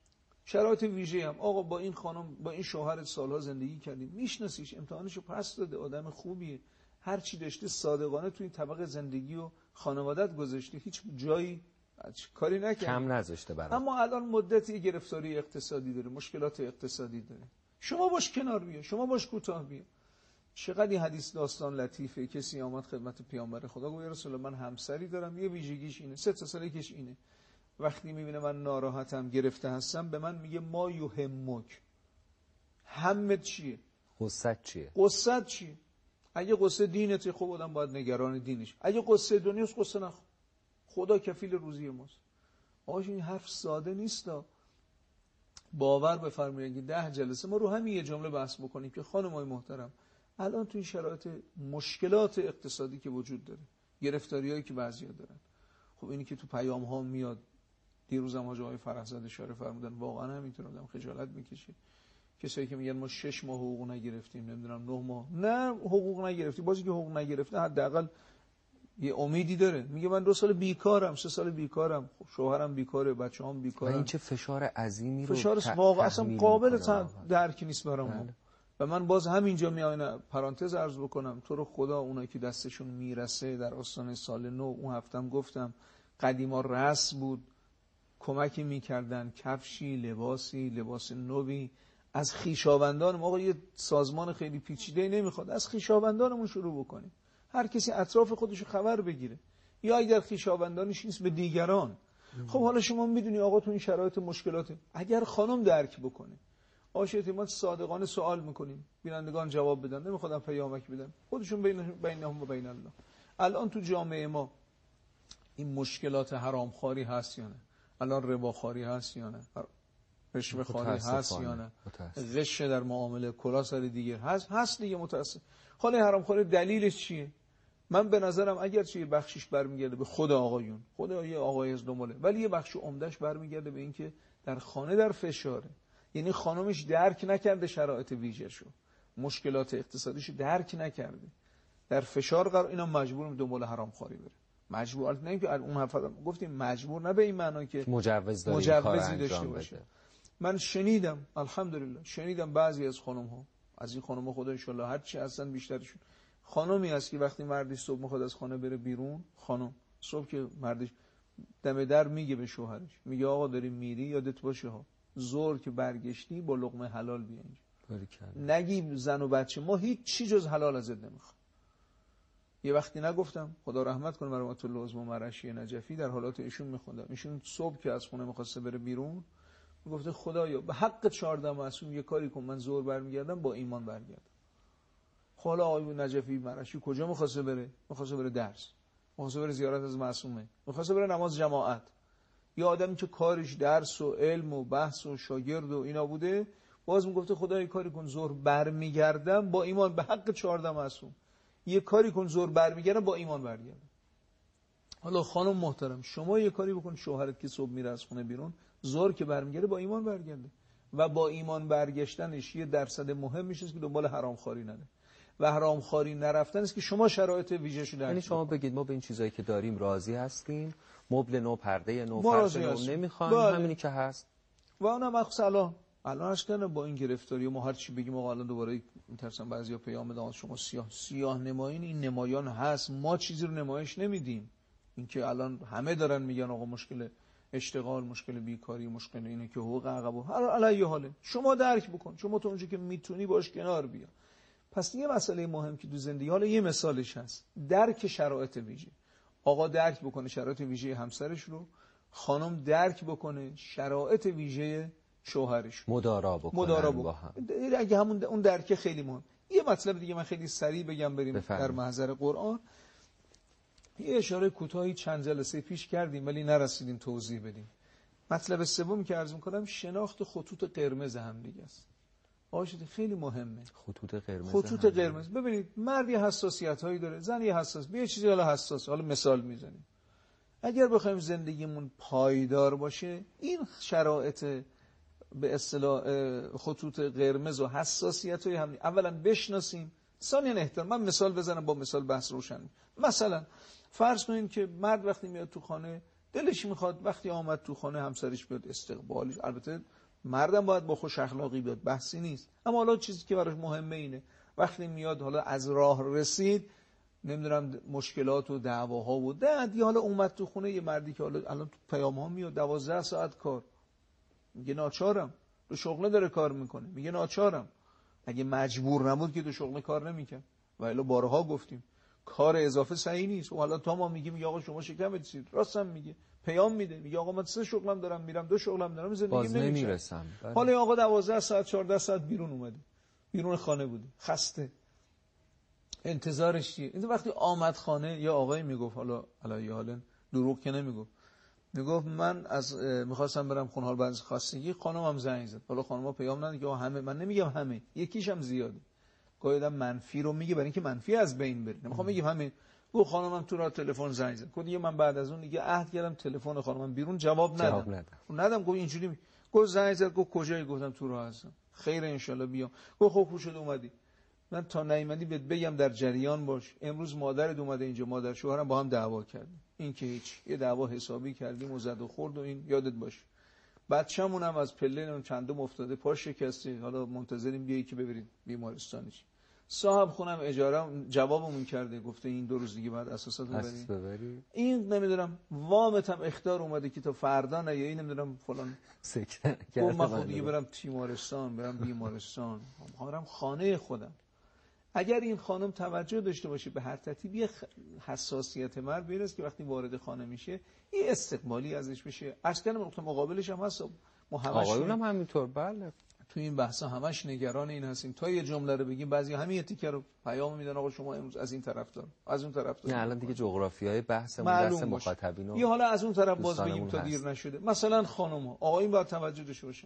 شرایط ویژه هم، آقا با این خانم با این شوهر سالها زندگی کردیم، میشناسیش، امتحانشو پس داده، آدم خوبیه، هر چی داشته صادقانه تو این طبقه زندگی و خانوادت گذاشته، هیچ جایی کاری نکرده، کم نذاشته برام. اما الان مدتی گرفتاری اقتصادی داره، مشکلات اقتصادی داره، شما باش کنار بیا، شما باش کوتاه بیا. چقدر این حدیث داستان لطیفه. کسی آمد خدمت پیامبر خدا گفت یا رسول الله من همسری دارم، یه ویژگیش اینه، سه تا سالگیش اینه، وقتی میبینه من ناراحتم گرفته هستم به من میگه ما یهمک. همت چیه؟ قصت چیه؟ قصت چیه؟ اگه قصه دینته خب آدم باید نگران دینش، اگه قصه دنیاست قصه نخ، خدا کفیل روزی ماست. آقاش این حرف ساده نیست. باور بفرمایید که ده جلسه ما رو همین یه جمله بحث بکنیم که خانمای محترم الان تو این شرایط مشکلات اقتصادی که وجود داره، گرفتاریایی که بعضیا دارن، خب اینی که تو پیام ها میاد، دیروز هم حاج آقای فرحزاد اشاره فرمودن، واقعا همینطور آدم خجالت میکشه. کسایی که میگن ما شش ماه حقوق نگرفتیم، نمیدونم نه ماه، نه حقوق نگرفتی، بازی که حقوق نگرفته حداقل یه امیدی داره. میگه من دو سال بیکارم، سه سال بیکارم، خب شوهرم بیکاره، بچه‌هام بیکارن. این چه فشار عظیمی رو فشار واقعا اصلا قابل درک نیست برام. و من باز همینجا میام پرانتز عرض بکنم، تو رو خدا اونایی که دستشون میرسه در آستانه سال نو، اون هفتم گفتم قدیما رسم بود، کمکی میکردن، کفشی، لباسی، لباس نوی از خویشاوندان ما. یه سازمان خیلی پیچیده نمیخواد، از خویشاوندانمون شروع بکنیم، هر کسی اطراف خودش خبر بگیره، یا اگر خویشاوندانش نیست به دیگران. خب حالا شما میدونی آقا تو این شرایط مشکلات، اگر خانم درک بکنه، آشیت ما صادقانه سوال میکنیم، بینندگان جواب بدن، نمیخوادن پیامک بدن، خودشون بین بینهم و بین الله. الان تو جامعه ما این مشکلات حرامخواری هست یا نه؟ الان رباخواری هست یا نه؟ رشوه خواری هست یا نه، غش در معامله، کلا سر دیگر هست هست دیگه. متاسف. حالا حرامخوری دلیلش چیه؟ من به نظرم اگر چه یه بخشش برمیگرده به خود آقایون، خود یه آقای از دنباله، ولی یه بخش عمدهش برمیگرده به اینکه در خانه در فشاره. یعنی خانمش درک نکرده شرایط ویژه‌شو، مشکلات اقتصادیش درک نکرده، در فشار قرار، اینا مجبور به دنبال حرامخواری بره. مجبور نه اینکه اون حرفا گفتیم مجبور، نه به این معنی که مجوز داره مجوزی داشته باشه. من شنیدم الحمدلله شنیدم بعضی از خانم ها، از این خانم ها خدا ان شاء الله هر چی هستن بیشترشون، خانمی هست که وقتی مردش صبح میخواد از خانه بره بیرون، خانم صبح که مردش دم در میگه به شوهرش، میگه آقا داری میری یادت باشه ها ظهر که برگشتی با لقمه حلال بیا اینجا، نگی زن و بچه ما هیچ چی جز حلال ازت نمیخوام. یه وقتی نگفتم خدا رحمت کنه مرحوم الله عظما مرشی نجفی، در حالات ایشون میخوندم، ایشون صبح که از خونه میخواسته بره بیرون میگفته خدایا به حق چهارده معصوم یه کاری کن من ظهر برمیگردم با ایمان برگردم. حالا آقای نجفی مرشی کجا میخواسته بره؟ میخواسته بره درس، میخواسته بره زیارت از معصومه، میخواسته بره نماز جماعت. یه آدمی که کارش درس و علم و بحث و شاگرد و اینا بوده، باز میگفته خدایا کاری کن ظهر برمیگردم با ایمان به حق چهارده معصوم. یه کاری کن ظهر برمیگردم با ایمان برگردم. حالا خانم محترم شما یه کاری بکن شوهرت که صبح میره از خونه بیرون، ظهر که برمیگرده با ایمان برگرده. و با ایمان برگشتنش یه درصد مهم میشه که دنبال حرامخواری نره. و حرامخواری نرفتن است که شما شرایط ویژه‌شو دارید. یعنی شما بگید ما به این چیزایی که داریم راضی هستیم، مبل نو، پرده نو، فرش نو نمیخوایم، همینی که هست. و اونم مخصوصا الان الان اصلا با این گرفتاری ما هر چی بگیم آقا الان دوباره میترسن بعضیا پیام بدن شما سیاه سیاه نمایین، این نمایان هست، ما چیزی رو نمایش نمیدیم. اینکه الان همه دارن میگن آقا مشکل اشتغال، مشکل بیکاری، مشکل اینه که حقوق عقب، هر علیه حاله شما درک بکن، شما تو اونجا که میتونی باش کنار بیا. پس یه مسئله مهم که تو زندگی، حالا یه مثالش هست، درک شرایط ویژه. آقا درک بکنه شرایط ویژه همسرش رو، خانم درک بکنه شرایط ویژه شوهرش، مدارا بکنن مدارا با هم. اگه همون اون درک خیلی مهم. یه مطلب دیگه من خیلی سریع بگم بریم بفرمید. در محضر قرآن یه اشاره کوتاهی چند جلسه پیش کردیم ولی نرسیدیم توضیح بدیم. مطلب سوم که عرض می‌کنم شناخت خطوط قرمز هم دیگه است. آشتی خیلی مهمه. خطوط قرمز. خطوط قرمز. ببینید مرد یه حساسیت‌هایی داره، زن یه حساس. به یه چیزی حالا حساس. حالا مثال میزنیم. اگر بخوایم زندگیمون پایدار باشه، این شرایط به اصطلاح خطوط قرمز و حساسیت‌های هم اولا بشناسیم، ثانیاً احترام. من مثال بزنم با مثال بحث روشن. مثلا فرض کنین که مرد وقتی میاد تو خانه دلش میخواد وقتی آمد تو خانه همسرش بیاد استقبالش، البته مردم باید با خوش اخلاقی بیاد، بحثی نیست، اما حالا چیزی که براش مهمه اینه وقتی میاد حالا از راه رسید، نمیدونم مشکلات و دعواها و بعد حالا اومد تو خونه، یه مردی که حالا الان تو پیام ها میاد دوازده ساعت کار، میگه ناچارم، تو شغله داره کار میکنه، میگه ناچارم. اگه مجبور نبود که تو شغله کار نمیکرد. و الا بارها گفتیم کار اضافه صحیح نیست. و حالا تا ما میگیم میگه آقا شما شکم بچید، راستم میگه، پیام میده میگه آقا من سه شغلم دارم میرم، دو شغلم دارم زندگی نمیرسم. حالا آقا دوازده ساعت چهارده ساعت بیرون اومده، بیرون خانه بوده، خسته، انتظارش چیه؟ این وقتی آمد خانه یا آقای میگفت، حالا علی حالا دروغ که نمیگفت، میگفت من از میخواستم برم خونه، حال بعضی خواستگی خانمم زنگ زد. حالا خانم‌ها پیام نداد که همه، من نمیگم همه، یکیش هم زیاده، گاهی آدم منفی رو میگه برای اینکه منفی از بین بره. نمیخوام بگم همه. گفت خانمم تو را تلفن زنگ زد. گفت دیگه من بعد از اون دیگه عهد کردم تلفن خانمم بیرون جواب ندم. جواب ندم. ندم. گفت اینجوری می... گفت زنگ زد. گفت کجایی؟ گفتم تو راه هستم. خیر ان شاء الله بیام. گفت خب خوب شد اومدی. من تا نیومدی بهت بگم در جریان باش. امروز مادرت اومده اینجا، مادر شوهرم با هم دعوا کردیم. این که هیچ، یه دعوا حسابی کردیم و زد و خورد و این یادت باشه. بچه‌مون هم از پله چندم افتاده، پا شکسته، حالا منتظریم بیای که ببرید بیمارستانش. صاحب خونم اجاره جوابمون کرده، گفته این دو روز دیگه بعد اساسات ببری. این نمیدونم وامت هم اخطار اومده که تا فردا نه، یا این نمیدونم فلان سکته کرده. من خود دیگه برم تیمارستان، برم بیمارستان، میخوام خانه خودم. اگر این خانم توجه داشته باشه به هر ترتیبی حساسیت مرد، بیرست که وقتی وارد خانه میشه یه استقبالی ازش بشه. اصلا نقطه مقابلش هم هست، ما همش آقایون هم همینطور. بله تو این بحثا همش نگران این هستیم تا یه جمله رو بگیم بعضی همین تیکه رو پیام میدن آقا شما امروز از این طرف دار، از اون طرف دار. نه الان دیگه جغرافیای بحثمون دست مخاطبین و یه حالا از اون طرف باز بگیم تا دیر نشده. مثلا خانم‌ها، آقایون باید توجه داشته باشن.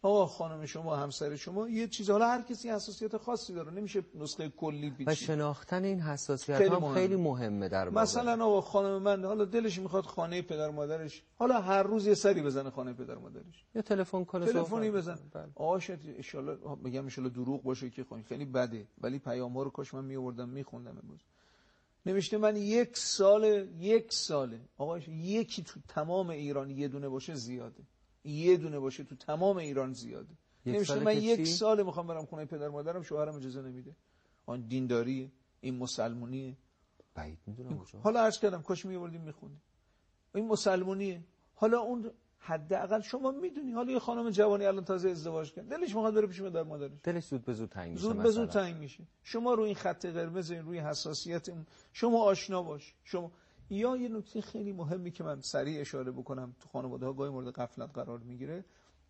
آقا خانم شما، همسر شما یه چیز، حالا هر کسی حساسیت خاصی داره، نمیشه نسخه کلی پیچید. و شناختن این حساسیت خیلی هم مهمه. خیلی مهمه در واقع. مثلا آقا خانم من حالا دلش میخواد خانه پدر مادرش، حالا هر روز یه سری بزنه خانه پدر مادرش، یا تلفن کنه، تلفنی بزن. آقا شاید ان شاء الله میگم ان شاء الله دروغ باشه که خیلی خیلی بده، ولی پیام‌ها رو کاش من میآوردم میخوندم امروز. نوشته من یک سال یک ساله آقا یکی تو تمام ایران یه دونه باشه زیاده، یه دونه باشه تو تمام ایران زیاده. نوشته من یک سال میخوام برم خونه پدر مادرم، شوهرم اجازه نمیده. آن دینداریه، این مسلمونیه. بعید میدونم اونجا. حالا عرض کردم کاش میآوردیم میخوندیم. این مسلمونیه. حالا اون حداقل شما میدونی، حالا یه خانم جوانی الان تازه ازدواج کرد، دلش میخواد بره پیش پدر مادرش، دلش زود به زود تنگ میشه، زود به زود تنگ میشه. شما روی این خط قرمز، روی حساسیت شما آشنا باش. شما یا یه نکته خیلی مهمی که من سریع اشاره بکنم، تو خانواده ها گاهی مورد غفلت قرار میگیره.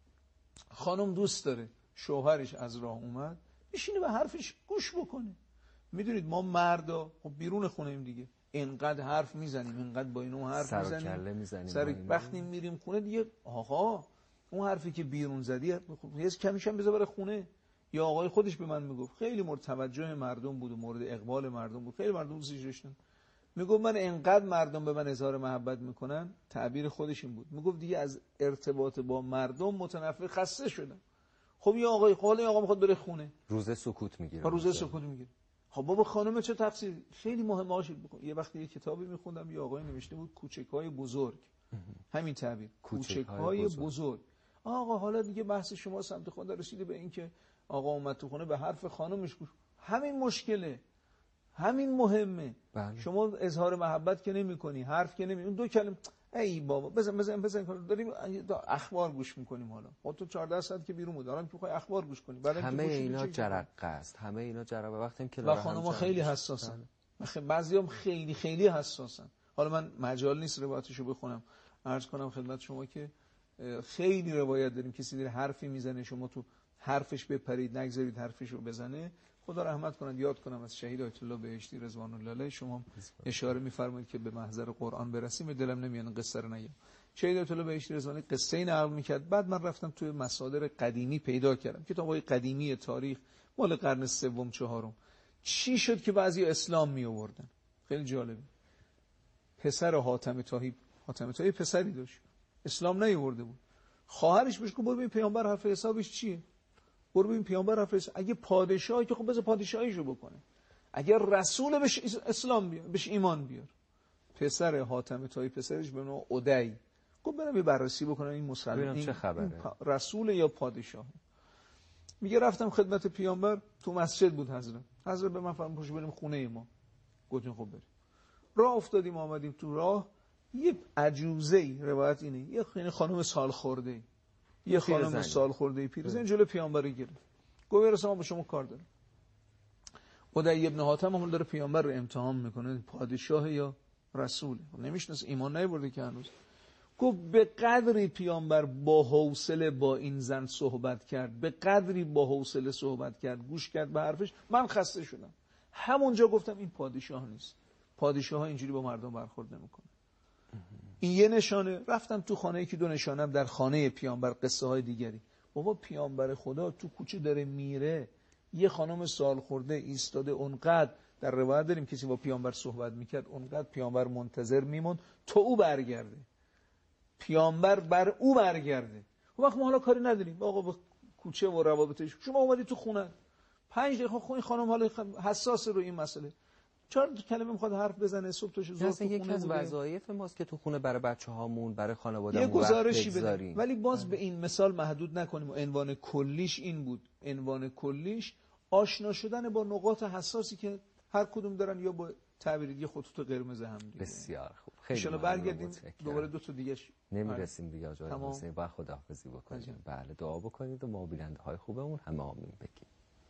خانم دوست داره شوهرش از راه اومد بشینه به حرفش گوش بکنه. میدونید ما مردا خب بیرون خونه‌ایم دیگه، اینقدر حرف میزنیم، اینقدر با اینو حرف سر میزنیم، کله میزنیم، سر وقتی میریم خونه دیگه آقا اون حرفی که بیرون زدی یه کمیش هم بذار برای خونه. یا آقای خودش به من میگفت، خیلی مورد توجه مردم بود و مورد اقبال مردم بود، خیلی مردم دوستش داشتن. میگفت من اینقدر مردم به من اظهار محبت میکنن، تعبیر خودش این بود، میگفت دیگه از ارتباط با مردم متنفر خسته شدم. خب یا آقای خاله یا آقا میخواد بره خونه، روزه سکوت میگیره، روزه سکوت میگیره. خب بابا خانم چه تفسیر خیلی مهمه باشه. یه وقتی یه کتابی میخوندم، یه آقای نوشته بود کوچک‌های بزرگ، همین تعبیر، کوچک‌های بزرگ. بزرگ. آقا حالا دیگه بحث شما سمت خود رسیده به این که آقا اومد تو خونه به حرف خانمش گوش، همین مشکله، همین مهمه. بله. شما اظهار محبت که نمی‌کنی، حرف که نمی، اون دو کلمه ای بابا بزن بزن بزن داریم اخبار گوش می‌کنیم. حالا ما تو چهارده ساعت که بیرون بود، الان می‌خوای اخبار گوش کنی، بعد همه اینا جرقه است، همه اینا جرقه. وقتی که و خانم‌ها خیلی حساسن، بعضیام خیلی خیلی حساسن. حالا من مجال نیست روایتشو بخونم، عرض کنم خدمت شما که خیلی روایت داریم کسی داره حرفی میزنه، شما تو حرفش بپرید، نگذارید حرفشو بزنه. خدا رحمت کنه، یاد کنم از شهید آیت الله بهشتی رضوان الله علیه، شما اشاره می‌فرمایید که به محضر قرآن برسیم، دلم نمیاد قصه رو نگم. شهید آیت الله بهشتی رضوانی قصه این نقل می‌کرد، بعد من رفتم توی مصادر قدیمی پیدا کردم، کتاب‌های قدیمی تاریخ مال قرن سوم چهارم، چی شد که بعضی اسلام می‌آوردن. خیلی جالبه. پسر حاتم طاهی، حاتم طاهی پسری داشت، اسلام نیاورده بود. خواهرش بهش گفت برو ببین پیامبر حرف حسابش چیه، برو ببین پیامبر حرف حساب، اگه پادشاهی که خب بذار پادشاهیشو بکنه، اگر رسول بهش اسلام بیار، بهش ایمان بیار. پسر حاتم طاهی پسرش به نام عدی گفت برم یه بررسی بکنم این مسلمان چه خبره، رسول یا پادشاه. میگه رفتم خدمت پیامبر، تو مسجد بود حضرت، حضرت به من فرمود بریم خونه ما. گفتیم خب بریم. راه افتادیم آمدیم تو راه، یه عجوزه‌ای، روایت اینه، یه خیلی خانم سال خورده‌ای، یه خانم سال خورده‌ای پیرزن جلو پیامبر گرفت. گفت رسول با شما کار داره. عدی ابن حاتم هم داره پیامبر رو امتحان میکنه، پادشاه یا رسول، نمیشناسه، ایمان نیاورده که هنوز. گفت به قدری پیامبر با حوصله با این زن صحبت کرد، به قدری با حوصله صحبت کرد، گوش کرد به حرفش، من خسته شدم. همونجا گفتم این پادشاه نیست، پادشاه ها اینجوری با مردم برخورد نمیکنه. این یه نشانه. رفتم تو خانه، یکی دو نشانه در خانه پیامبر، قصه های دیگری. بابا پیامبر خدا تو کوچه داره میره، یه خانم سال خورده ایستاده، اونقدر در روایت داریم کسی با پیامبر صحبت میکرد، اونقدر پیامبر منتظر میموند تا او برگرده، پیامبر بر او برگرده. اون وقت ما حالا کاری نداریم آقا با کوچه و روابطش، شما اومدی تو خونه پنج دقیقه خون خانم حالا حساس رو این مسئله، چهار کلمه میخواد حرف بزنه، صبح تا ظهر تو خونه یکی از وظایف ماست که تو خونه برای بچه‌هامون، برای خانواده‌مون یه گزارشی بدیم، ولی باز به این مثال محدود نکنیم. و عنوان کلیش این بود، عنوان کلیش آشنا شدن با نقاط حساسی که هر کدوم دارن، یا با تعبیر دیگه خطوط قرمز هم دیگه. بسیار خوب، خیلی ان شاء الله برگردیم دوباره دو تا دیگه نمیرسیم دیگه آقای حسینی، با خداحافظی بکنیم. بله دعا بکنید و ما بیننده‌های خوبمون همه آمین بگیم.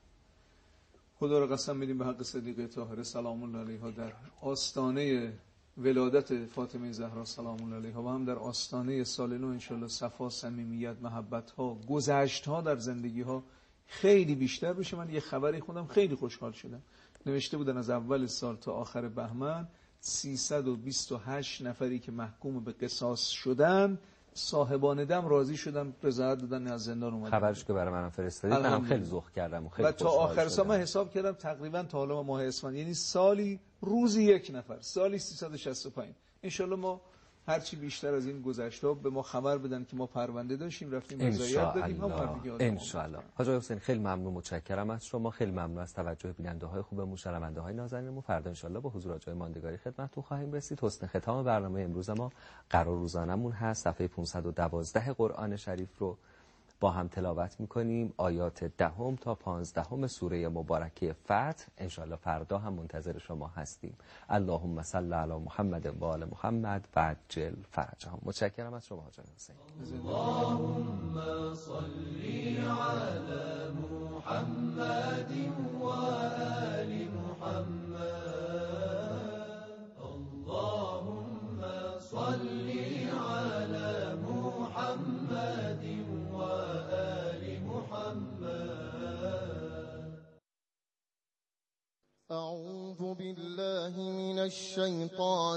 خدا را قسم میدیم به حق صدیقه طاهره سلام الله علیها در آستانه ولادت فاطمه زهرا سلام الله علیها و هم در آستانه سال نو ان شاء الله صفا، صمیمیت، محبت ها، گذشت ها در زندگی ها خیلی بیشتر بشه. من یه خبری خوندم خیلی خوشحال شدم، نوشته بودن از اول سال تا آخر بهمن سیصد و بیست و هشت نفری که محکوم به قصاص شدن صاحبان دم راضی شدن، رضایت دادن، از زندان اومدن. خبرش که برای منم فرستادید منم خیلی ذوق کردم و خیلی و تا آخر سال من حساب کردم تقریبا تا حالا ماه اسفند، یعنی سالی روزی یک نفر، سالی سیصد و شصت و پنج. ان شاءالله ما هرچی بیشتر از این گذشته به ما خبر بدن که ما پرونده داشتیم رفتیم رضایت دادیم. ان شاء الله. حاج آقای حسینی خیلی ممنون، متشکرم از شما، خیلی ممنون از توجه بیننده های خوبمون، شنونده های نازنینمون. فردا ان شاء الله با حضور آقای ماندگاری خدمتتون خواهیم رسید. حسن ختام برنامه امروز ما قرار روزانمون هست. صفحه پانصد و دوازده قرآن شریف رو با هم تلاوت میکنیم، آیات دهم تا پانزدهم سوره مبارکه فتح. ان شاء الله فردا هم منتظر شما هستیم. اللهم صل علی محمد و آل محمد و عجل فرجهم. متشکرم از شما حاج حسین. اللهم صل علی محمد و آل محمد. اللهم صل علی محمد أعوذ بالله من الشيطان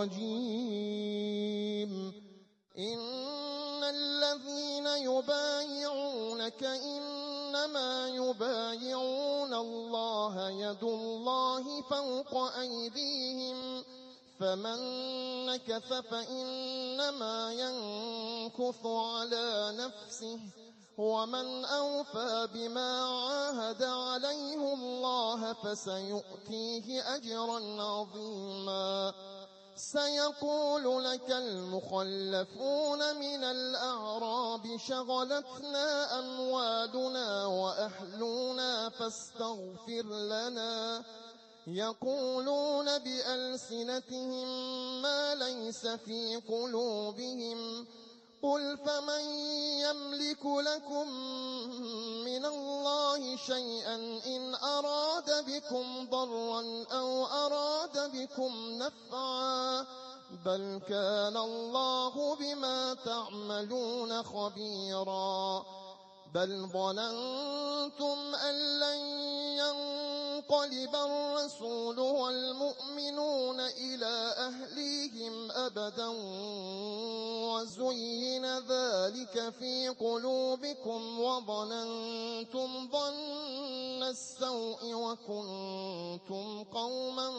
الرجيم. إن الذين يبايعونك إنما يبايعون الله يد الله فوق أيديهم فمن نكث فإنما ينكث على نفسه ومن أوفى بما عاهد عليه الله فسيؤتيه أجرا عظيما. سيقول لك المخلفون من الأعراب شغلتنا أموالنا وأهلنا فاستغفر لنا. يقولون بألسنتهم ما ليس في قلوبهم قل فمن يملك لكم من الله شيئا إن أراد بكم ضرا أو أراد بكم نفعا بل كان الله بما تعملون خبيرا. بل ظننتم أن لن ينقلب الرسول والمؤمنون إلى أهليهم أبدا وزين ذلك في قلوبكم وظننتم ظن السوء وكنتم قوما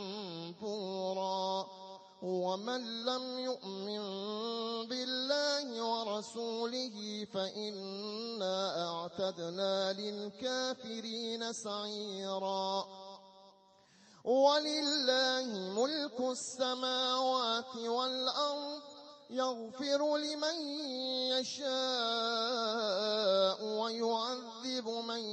بورا. ومن لم يؤمن بالله ورسوله فإنا أعتدنا للكافرين سعيرا. ولله ملك السماوات والأرض يغفر لمن يشاء ويعذب من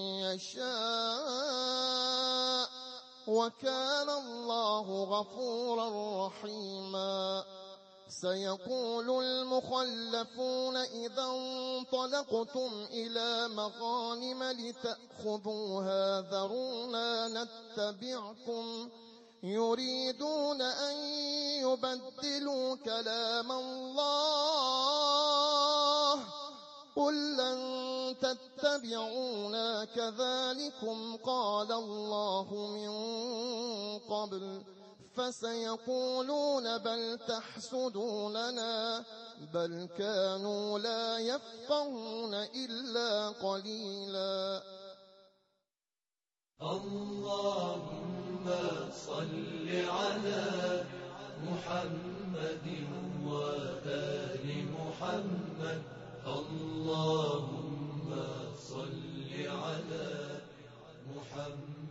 يشاء وكان الله غفورا رحيما. سيقول المخلفون إذا انطلقتم إلى مغانم لتأخذوها ذرونا نتبعكم يريدون أن يبدلوا كلام الله قل لن تتبعونا كذلكم قال الله من قبل فسيقولون بل تحسدوننا بل كانوا لا يفقهون إلا قليلا. اللهم صل على محمد وآل محمد. اللهم صل على محمد